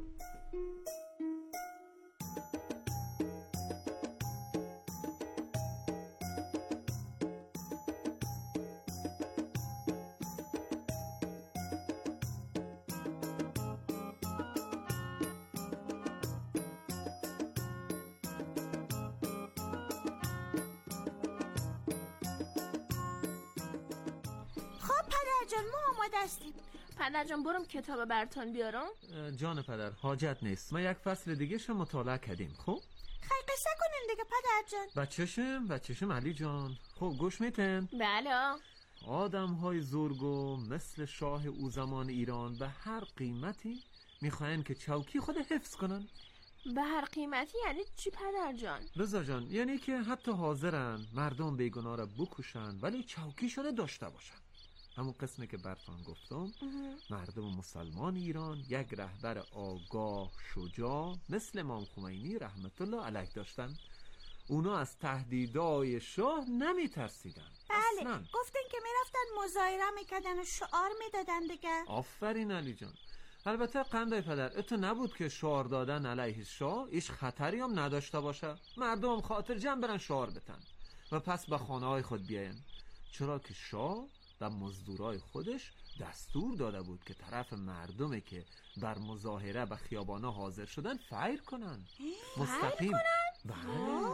جان ما آماده هستیم. پدر جان برم کتاب براتون بیارم. جان پدر حاجت نیست، ما یک فصل دیگه شو مطالعه کردیم. خب خیلی قصه کنین دیگه پدر جان. بچه‌شم علی جان. خب گوش میتن؟ بله. آدم های زرگو مثل شاه او زمان ایران به هر قیمتی میخواین که چوکی خود حفظ کنن. به هر قیمتی یعنی چی پدر جان؟ رضا جان یعنی که حتی حاضرن مردم بیگناه را بکشن ولی چوکی شده داشته باشن. همون قسمی که براتون گفتم. مردم مسلمان ایران یک رهبر آگاه شجاع مثل امام خمینی رحمت الله علیه داشتن. اونا از تهدیدهای شاه نمی ترسیدن. بله اصلاً. گفتن که میرفتن مظاهره میکردن و شعار میدادن دیگه. آفرین علی جان. البته قندای پدر اتو نبود که شعار دادن علیه شاه ایش خطری هم نداشته باشه. مردم هم خاطر جمع برن شعار بتن و پس به خانه های خود بیاین، چرا که شاه و مزدورای خودش دستور داده بود که طرف مردمی که بر مظاهره به خیابانا حاضر شدن فیر کنن. مستقیم. بله.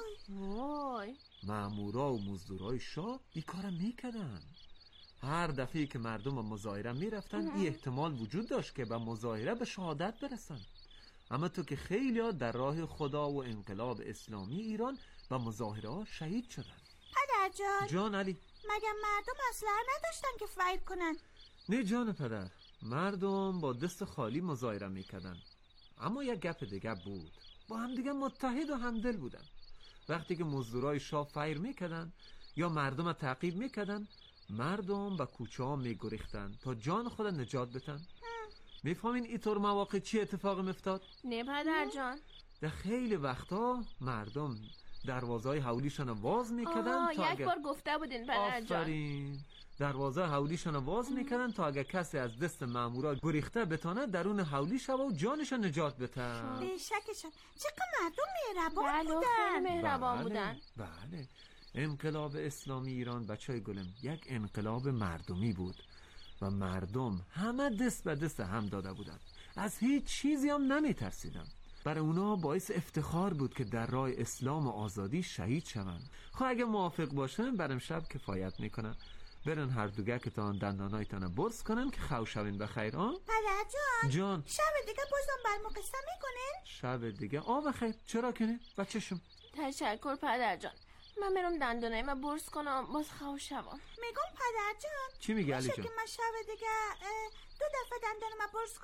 وای. مامورا و مزدورای شاه این کارو میکردن. هر دفعه که مردم به مظاهره میرفتن این احتمال وجود داشت که به مظاهره به شهادت برسن. اما تو که خیلی ها در راه خدا و انقلاب اسلامی ایران به مظاهره ها شهید شدن. پدر جان. جان علی. مگه مردم اسلحه نداشتن که فیر کنن؟ نه جان پدر، مردم با دست خالی مظاهره میکردن. اما یک گپ دیگه بود، با هم دیگه متحد و همدل بودن. وقتی که مزدورای شاه فیر میکردن یا مردم تعقیب میکردن، مردم به کوچه ها میگریختن تا جان خود نجات بتن. میفهمین اینطور مواقع چی اتفاق میفتاد؟ نه پدر جان. در خیلی وقتا مردم دروازهای حولیشان واز میکردن تا یک بار گفته بودین پدر جان. آفرین. دروازه حولیشان واز میکردن تا اگر کسی از دست مامورا گریخته بتانه درون حولی شو و جانشان نجات بتن. بیشکشان. چقدر مردم مهربان بله بودن. مهربان بودن. بله. انقلاب اسلامی ایران بچهای گلم یک انقلاب مردمی بود و مردم همه دست به دست هم داده بودن. از هیچ چیزی هم نمی ترسیدن. برای اونا باعث افتخار بود که در راه اسلام و آزادی شهید شوند. خب اگه موافق باشن برم شب کفایت میکنن. برن هر دوگه که تان دندانایتان برس کنن که خو شوین بخیر. پدر جان شب دیگه بازم بر ما قصه میکنین؟ شب دیگه بخیر. چرا کنه بچه‌شم؟ تشکر پدر جان. من میرم دندونای من برس کنم باز خو شوم. میگم پدر جان چی میگی علی جان؟ که من شب دیگه 2 دفعه دندون من برس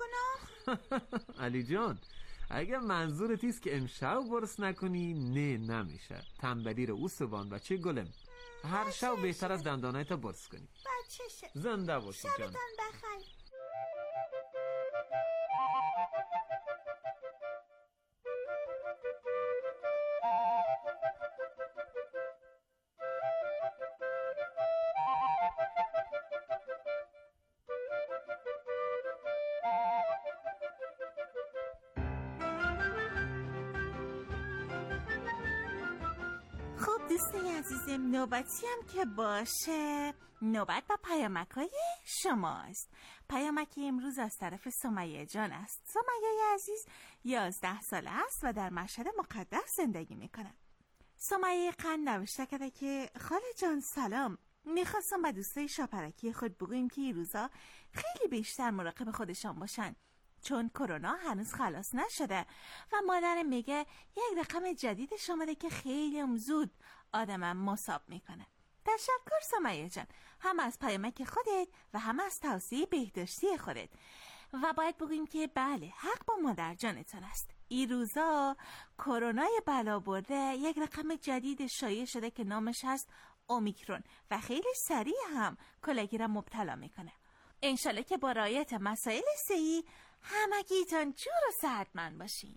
کنم؟ علی جان اگه منظورت است که امشب برس نکنی نمیشه. تنبلی رو اوسوان بچه گلم. هر شب بهتر از دندانایت برس کنی. بچه‌شه. زنده باشی جان. شبتان بخیر. دوستای عزیزم نوبتی هم که باشه نوبت با پیامک‌های شماست. پیامک امروز از طرف سمیه جان است. سمیه عزیز 11 ساله است و در مشهد مقدس زندگی میکنه. سمیه قند نوشته کرده که خاله جان سلام، میخواستم به دوستای شاپرکی خود بگویم که این روزا خیلی بیشتر مراقب خودشان باشن چون کرونا هنوز خلاص نشده و مادرم میگه یک رقم جدید شامده که خیلی هم زود آدمم مصاب میکنه. تشکر سمیه جان، هم از پیامک خودت و هم از توصیه بهداشتی خودت. و باید بگویم که بله حق با مادر جانتان است. این روزا کرونای بلا برده یک رقم جدید شایع شده که نامش هست اومیکرون و خیلی سریع هم کلگی را مبتلا میکنه. انشالله که با رعایت مسائل صحی همگیتان جور و صحتمند باشین.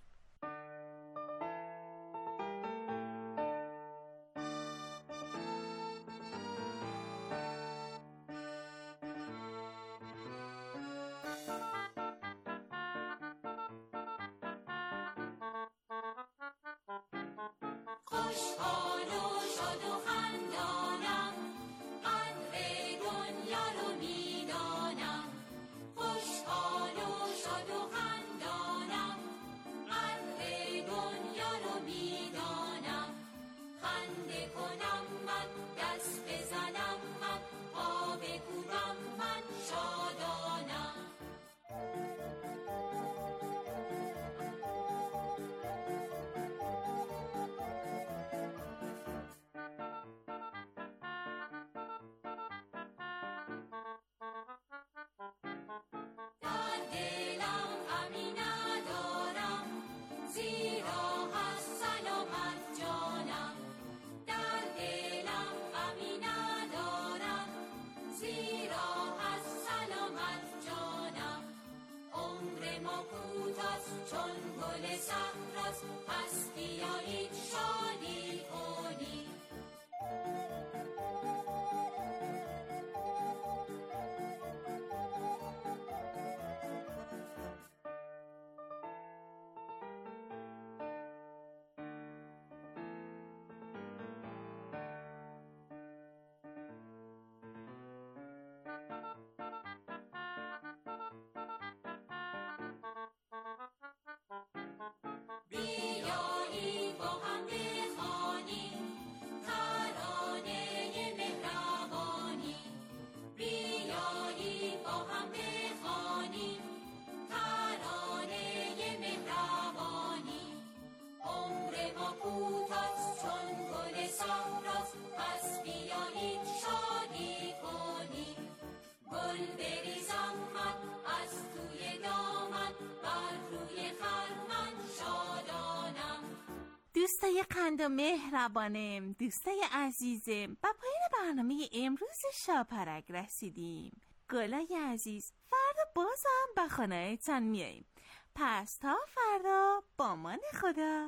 زیرا دوستای قند و مهربانم، دوستای عزیزم، به پایان برنامه امروز شاپرک رسیدیم. گلای عزیز، فردا بازم به خانه‌تان میاییم. پس تا فردا، با امان خدا.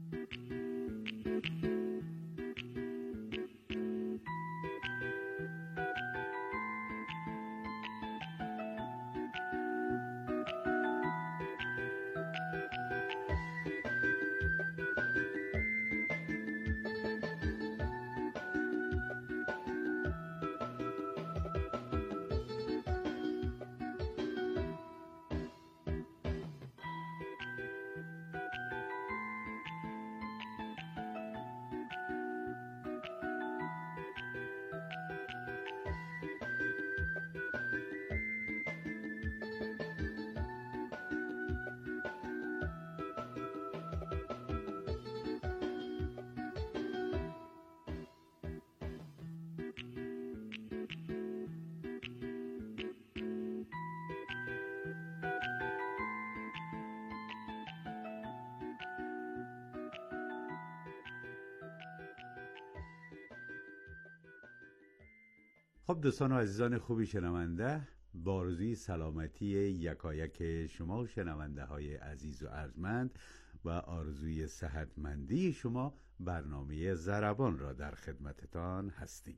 خب دوستان و عزیزان خوبی شنونده، با آرزوی سلامتی یکایک شما شنونده های عزیز و ارجمند و آرزوی صحتمندی شما، برنامه ضربان را در خدمتتان هستیم.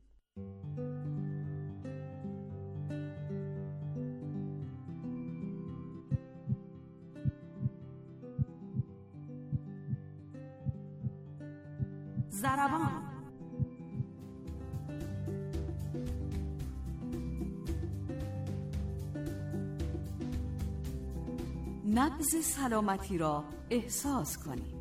ضربان. نبض سلامتی را احساس کنید.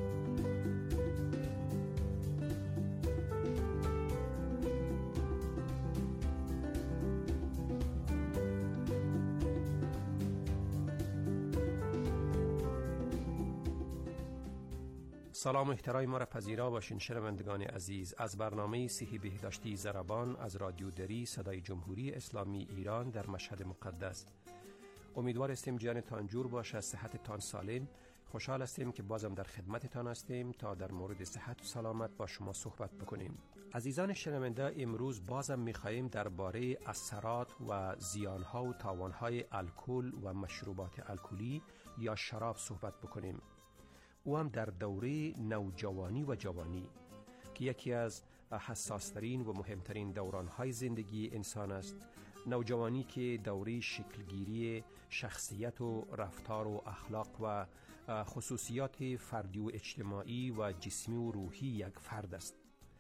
سلام و احترام ما را پذیرا باشین شنوندگان عزیز. از برنامه صحی بهداشتی ضربان از رادیو دری صدای جمهوری اسلامی ایران در مشهد مقدس. امیدوار هستیم جانتان جور باشه، صحتتان سالم. خوشحال هستیم که بازم در خدمتتان هستیم تا در مورد صحت و سلامت با شما صحبت بکنیم. عزیزان شنونده، امروز بازم می‌خواهیم درباره اثرات و زیان‌ها و تاوان‌های الکل و مشروبات الکلی یا شراب صحبت بکنیم. او هم در دوره نوجوانی و جوانی که یکی از حساس‌ترین و مهمترین دوران‌های زندگی انسان است. نوجوانی که دوره شکلگیری شخصیت و رفتار و اخلاق و خصوصیات فردی و اجتماعی و جسمی و روحی یک فرد است.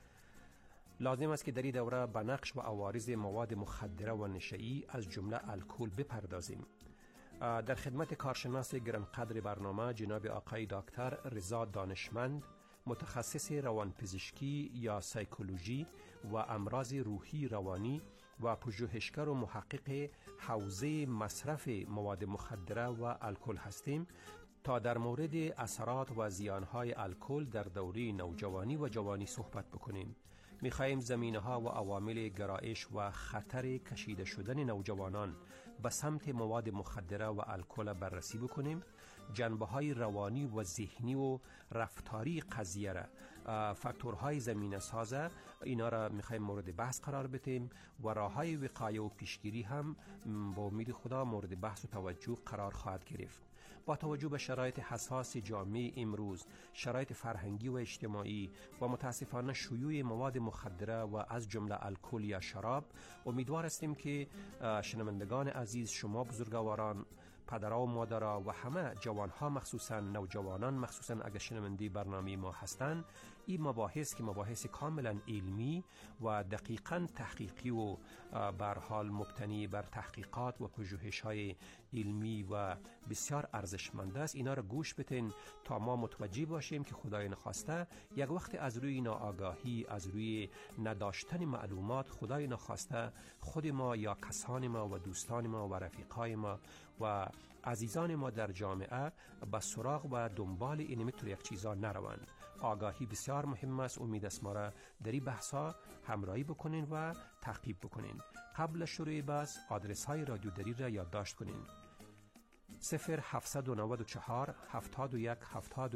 لازم است که در این دوره به نقش و عوارض مواد مخدره و نشئی از جمله الکل بپردازیم. در خدمت کارشناس گرانقدر برنامه جناب آقای دکتر رضا دانشمند، متخصص روانپزشکی یا سایکولوژی و امراض روحی روانی و پژوهشگر و محقق حوزه مصرف مواد مخدره و الکل هستیم تا در مورد اثرات و زیانهای الکل در دوره نوجوانی و جوانی صحبت بکنیم. می‌خواهیم زمینه‌ها و عوامل گرایش و خطر کشیده شدن نوجوانان به سمت مواد مخدره و الکل بررسی بکنیم. جنبه‌های روانی و ذهنی و رفتاری قضیه را، فاکتورهای زمینه سازه، اینا را می‌خوایم مورد بحث قرار بدیم و راه‌های وقایه و پیشگیری هم با امید خدا مورد بحث و توجه قرار خواهد گرفت. با توجه به شرایط حساس جامعه امروز، شرایط فرهنگی و اجتماعی و متاسفانه شیوع مواد مخدره و از جمله الکل یا شراب، امیدوار هستیم که شنوندگان عزیز، شما بزرگواران، پدرها و مادرها و همه جوانها، مخصوصا نوجوانان، مخصوصا اگر شنونده برنامه ما هستند، این مباحث که مباحث کاملا علمی و دقیقاً تحقیقی و به هر حال مبتنی بر تحقیقات و پژوهش‌های علمی و بسیار ارزشمند است، اینا را گوش بدین تا ما متوجه باشیم که خدای نخواسته یک وقت از روی ناآگاهی، از روی نداشتن معلومات، خدای نخواسته خود ما یا کسان ما و دوستان ما و رفیقای ما و عزیزان ما در جامعه به سراغ و دنبال این متر یک چیزا نروند. آگاهی بسیار مهم است. امید است ما را در این بحثا همراهی بکنین و تعقیب بکنین. قبل شروع بحث آدرس های رادیو دری را یادداشت کنین: 0794 71 71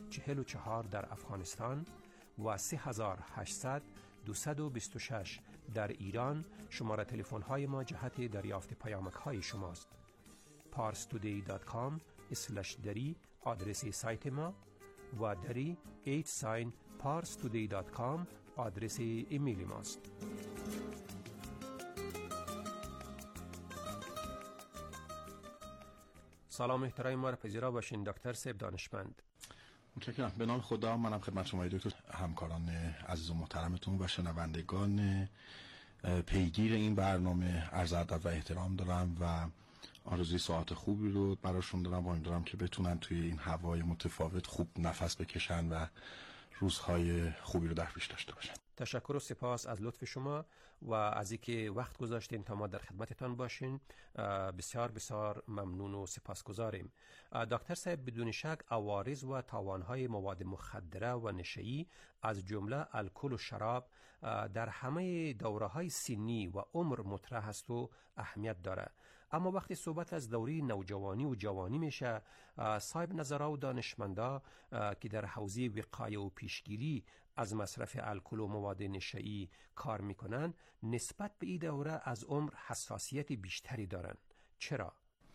44 در افغانستان و 3800 226 در ایران شماره تلفن های ما جهت دریافت پیامک های شماست. parstoday.com/dari آدرس سایت ما و dari @parstoday.com آدرس ایمیل ماست. سلام احترام ما را پذیرا باشین دکتر صاحب دانشمند. متشکرم. به نام خدا، منم خدمت شما دکتر، همکاران عزیز و محترمتون و شنوندگان پیگیر این برنامه عرض ادب و احترام دارم و آرزوی ساعت خوبی رو براشون دارم و امیدوارم که بتونن توی این هوای متفاوت خوب نفس بکشن و روزهای خوبی رو در پیش داشته باشن. تشکر و سپاس از لطف شما و از اینکه وقت گذاشتین تا ما در خدمتتان باشین. بسیار بسیار ممنون و سپاسگزاریم. دکتر صاحب، بدون شک عوارض و تاوانهای مواد مخدره و نشئی از جمله الکل و شراب در همه دوره‌های سنی و عمر مطرح است و اهمیت داره. اما وقتی صحبت از دوره نوجوانی و جوانی میشه، صاحب نظرها و دانشمندا که در حوزه وقایه و پیشگیری از مصرف الکل و مواد نشئی کار میکنن، نسبت به این دوره از عمر حساسیت بیشتری دارن. چرا؟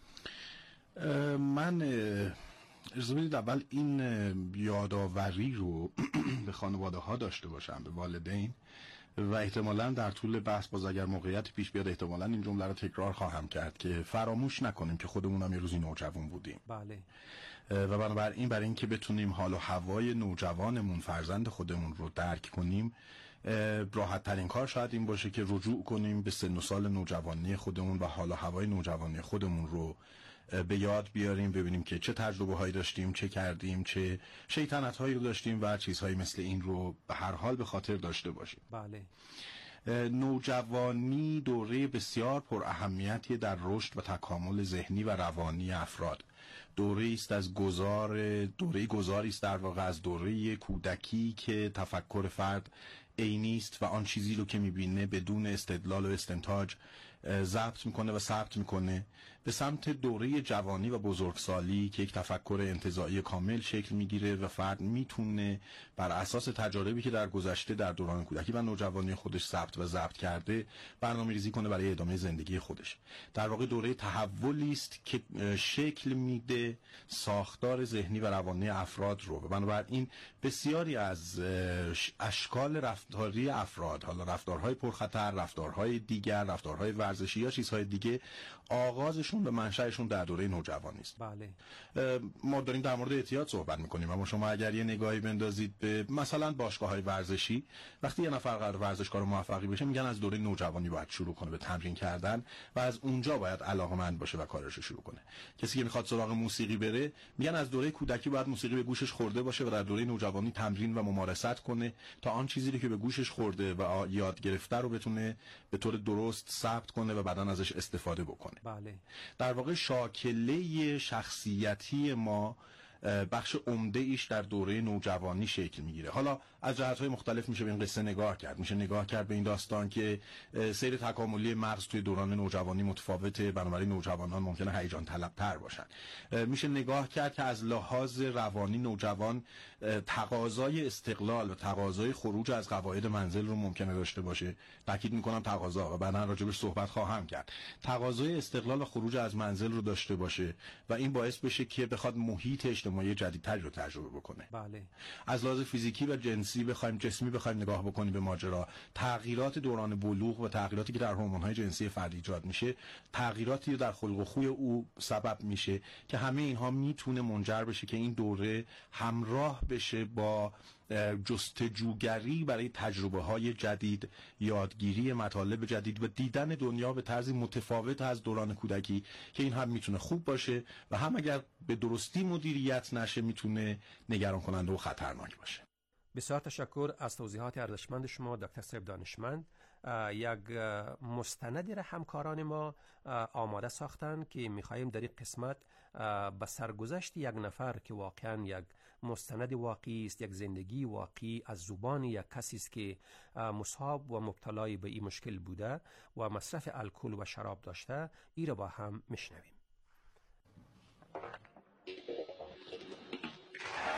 من اجازه بدید اول این یادآوری رو به خانواده ها داشته باشم، به والدین، و احتمالاً در طول بحث باز اگر موقعیت پیش بیاد احتمالاً این جمله رو تکرار خواهم کرد که فراموش نکنیم که خودمون هم یه روزی نوجوان بودیم. بله. و بنابراین برای اینکه بتونیم حال و هوای نوجوانمون، فرزند خودمون رو درک کنیم، راحت ترین کار شاید این باشه که رجوع کنیم به سن و سال نوجوانی خودمون و حال و هوای نوجوانی خودمون رو به یاد بیاریم، ببینیم که چه تجربه هایی داشتیم، چه کردیم، چه شیطنت هایی رو داشتیم و چیزهایی مثل این رو به هر حال به خاطر داشته باشیم. بله. نوجوانی دوره بسیار پر اهمیتی در رشد و تکامل ذهنی و روانی افراد. دوره است از دوره گذاری است در واقع از دوره کودکی که تفکر فرد عینی است و آن چیزی رو که می‌بینه بدون استدلال و استنتاج ضبط میکنه و ثبت میکنه، به سمت دوره جوانی و بزرگسالی که یک تفکر انتزاعی کامل شکل میگیره و فرد میتونه بر اساس تجاربی که در گذشته در دوران کودکی و نوجوانی خودش ثبت و ضبط کرده برنامه‌ریزی کنه برای ادامه زندگی خودش. در واقع دوره تحولی است که شکل میده ساختار ذهنی و روانی افراد رو و بنابراین بسیاری از اشکال رفتاری افراد، حالا رفتارهای پرخطر، رفتارهای دیگر، رفتارهای ورزشی یا چیزهای دیگه، آغازشون و منشأشون در دوره نوجوانی است. بله. ما داریم در مورد اعتیاد صحبت میکنیم، اما شما اگر یه نگاهی بندازید به مثلا باشگاه‌های ورزشی، وقتی یه نفر قرار ورزشکار موفقی بشه میگن از دوره نوجوانی باید شروع کنه به تمرین کردن و از اونجا باید علاقه‌مند باشه و کارش رو شروع کنه. کسی که میخواد سراغ موسیقی بره میگن از دوره کودکی باید موسیقی به گوشش خورده باشه و در دوره نوجوانی تمرین و ممارست کنه تا آن چیزی که به گوشش خورده و یاد گرفته رو بتونه به طور درست ثبت کنه و بعداً ازش استفاده بکنه. بله. در واقع شاکله شخصیتی ما بخش عمده ایش در دوره نوجوانی شکل میگیره. حالا از جهت‌های مختلف میشه به این قصه نگاه کرد. میشه نگاه کرد به این داستان که سیر تکاملی مغز توی دوران نوجوانی متفاوته، بنابراین نوجوانان ممکنه هیجان طلب‌تر باشن. میشه نگاه کرد که از لحاظ روانی نوجوان تقاضای استقلال و تقاضای خروج از قواعد منزل رو ممکنه داشته باشه. تاکید میکنم تقاضا و بعداً راجبش صحبت خواهم کرد. تقاضای استقلال و خروج از منزل رو داشته باشه و این باعث بشه که بخواد محیط اجتماعی جدیدتری رو تجربه بکنه. بله. از لحاظ فیزیکی و جسمی بخوایم نگاه بکنیم به ماجرا، تغییرات دوران بلوغ و تغییراتی که در هورمون‌های جنسی فرد ایجاد میشه، تغییراتی در خلق و خوی او سبب میشه که همه اینها میتونه منجر بشه که این دوره همراه بشه با جستجوگری برای تجربه‌های جدید، یادگیری مطالب جدید و دیدن دنیا به طرزی متفاوت از دوران کودکی که این هم میتونه خوب باشه و هم اگر به درستی مدیریت نشه میتونه نگران کننده و خطرناک باشه. بسیار تشکر از توضیحات ارزشمند شما دکتر صاحب دانشمند. یک مستندی را همکاران ما آماده ساختن که میخواییم در این قسمت به سرگذشت یک نفر که واقعا یک مستند واقعی است، یک زندگی واقعی از زبان یک کسی است که مصاب و مبتلای به این مشکل بوده و مصرف الکل و شراب داشته، این را با هم میشنویم.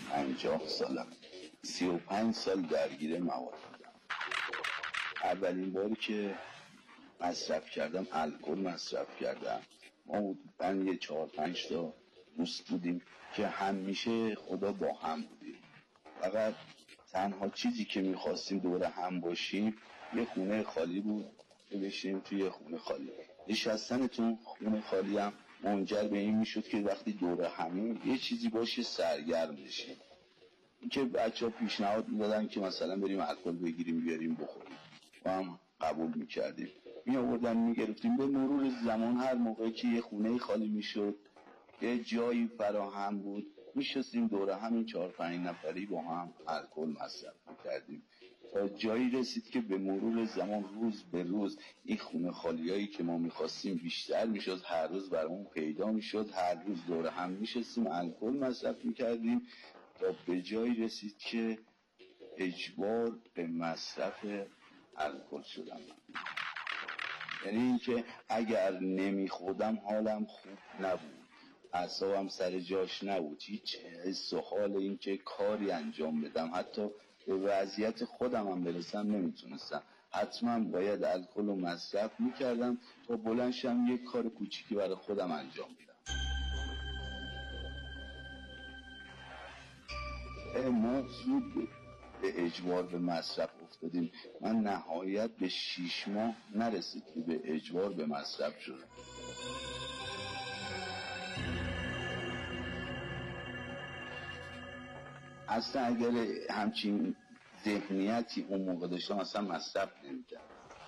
50 سالم، 35 سال درگیر مواد بودم. اولین باری که مصرف کردم الکل مصرف کردم، ما من یه 4-5 تا دوست بودیم که همیشه خدا با هم بودیم. فقط تنها چیزی که میخواستیم دور هم باشیم یه خونه خالی بود که بشیم توی خونه خالی. نشستن تو خونه خالی هم منجر به این میشد که وقتی دور همیم یه چیزی باشه سرگرم بشیم. این که بچه‌ها پیشنهاد میدادن که مثلا بریم الکل بگیریم بیاریم بخوریم، ما هم قبول میکردیم، می آوردن میگرفتیم. به مرور زمان هر موقع که یه خونه خالی میشد، یه جایی فراهم بود، میشستیم دوره همین 4-5 نفری با هم الکل مصرف میکردیم تا جایی رسید که به مرور زمان روز به روز این خونه خالیایی که ما میخواستیم بیشتر میشد، هر روز برامون پیدا میشد، هر روز دوره هم میشستیم الکل مصرف میکردیم تا به جایی رسید که اجبار به مصرف الکل شدم. یعنی اینکه اگر نمیخوردم حالم خوب نبود، اعصابم سر جاش نبود، هیچ حس و حال این که کاری انجام بدم، حتی به وضعیت خودم هم برسم نمیتونستم. حتما باید الکل رو مصرف میکردم تا بلند شم یک کار کوچیکی برای خودم انجام بدم. ما زود به اجبار به مصرف افتادیم. من نهایت به 6 ماه نرسید که به اجبار به مصرف شدم. اصلا اگر همچین ذهنیتی اون موقع داشتم اصلا مصرف نمی‌کردم.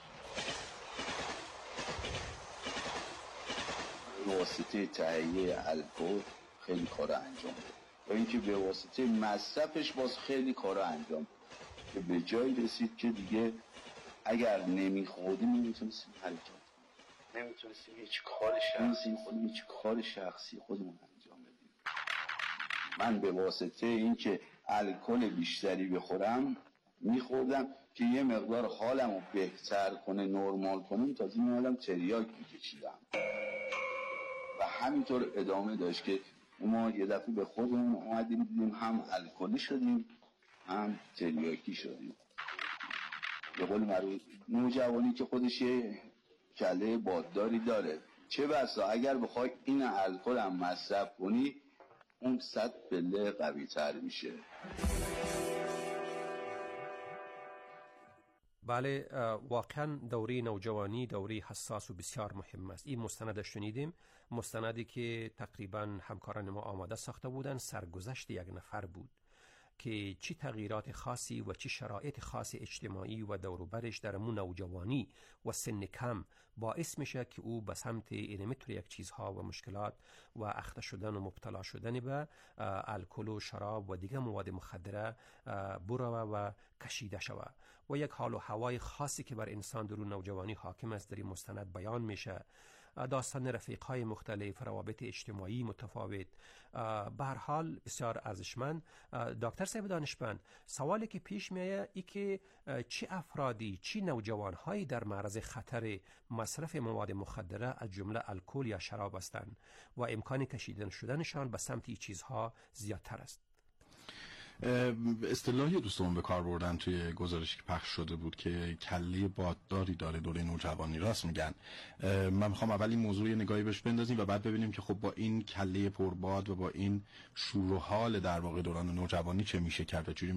به واسطه تهیه الکل خیلی کار انجام داد و اینکه به واسطه مصرفش باز خیلی کار انجام داد که به جایی رسید که دیگه اگر نمیخوردیم نمیتونستیم حرکت کنیم، نمیتونستیم هیچ کار شخصی خودمون انجام بدیم. من به واسطه اینکه الکل بیشتری بخورم میخوردم که یه مقدار حالمو بهتر کنه، نرمال کنم، تازه می‌اومدم تریاک میکشیدم و همینطور ادامه داشت که ما یه دفعه به خودمون اومدیم دیدیم هم الکلی شدیم هم تریاکی شدیم. به قول معروف نوجوانی که خودش یه کله بادداری داره، چه بسا اگر بخوای این الکل هم مصرف کنی اون 100 پله قوی تر میشه. بله، واقعا دوره نوجوانی دوره حساس و بسیار مهم است. این مستند شنیدیم، مستندی که تقریبا همکاران ما آماده ساخته بودن، سرگذشت یک نفر بود که چی تغییرات خاصی و چی شرایط خاص اجتماعی و دوروبرش در امون نوجوانی و سن کم باعث میشه که او به سمت اینمیتر یک چیزها و مشکلات و اخته شدن و مبتلا شدن به الکل و شراب و دیگه مواد مخدره بروه و کشیده شود و یک حال و هوای خاصی که بر انسان در نوجوانی حاکم است در این مستند بیان میشه. داستان رفیق‌های مختلف، روابط اجتماعی متفاوت، به هر حال بسیار ارزشمند. دکتر صاحب دانشمند، سوالی که پیش میاد ای که چه افرادی، چه نوجوان‌هایی در معرض خطر مصرف مواد مخدره از جمله الکل یا شراب هستند و امکان کشیدن شدنشان به سمت این چیزها زیادتر است؟ اصطلاحی دوستان به کار بردن توی گزارشی که پخش شده بود که کله بادداری داره دوره نوجوانی، راست میگن. من میخوام اول این موضوع یه نگاهی بهش بندازیم و بعد ببینیم که خب با این کله پرباد و با این شور و حال در واقع دوران نوجوانی چه میشه کرد و چجوری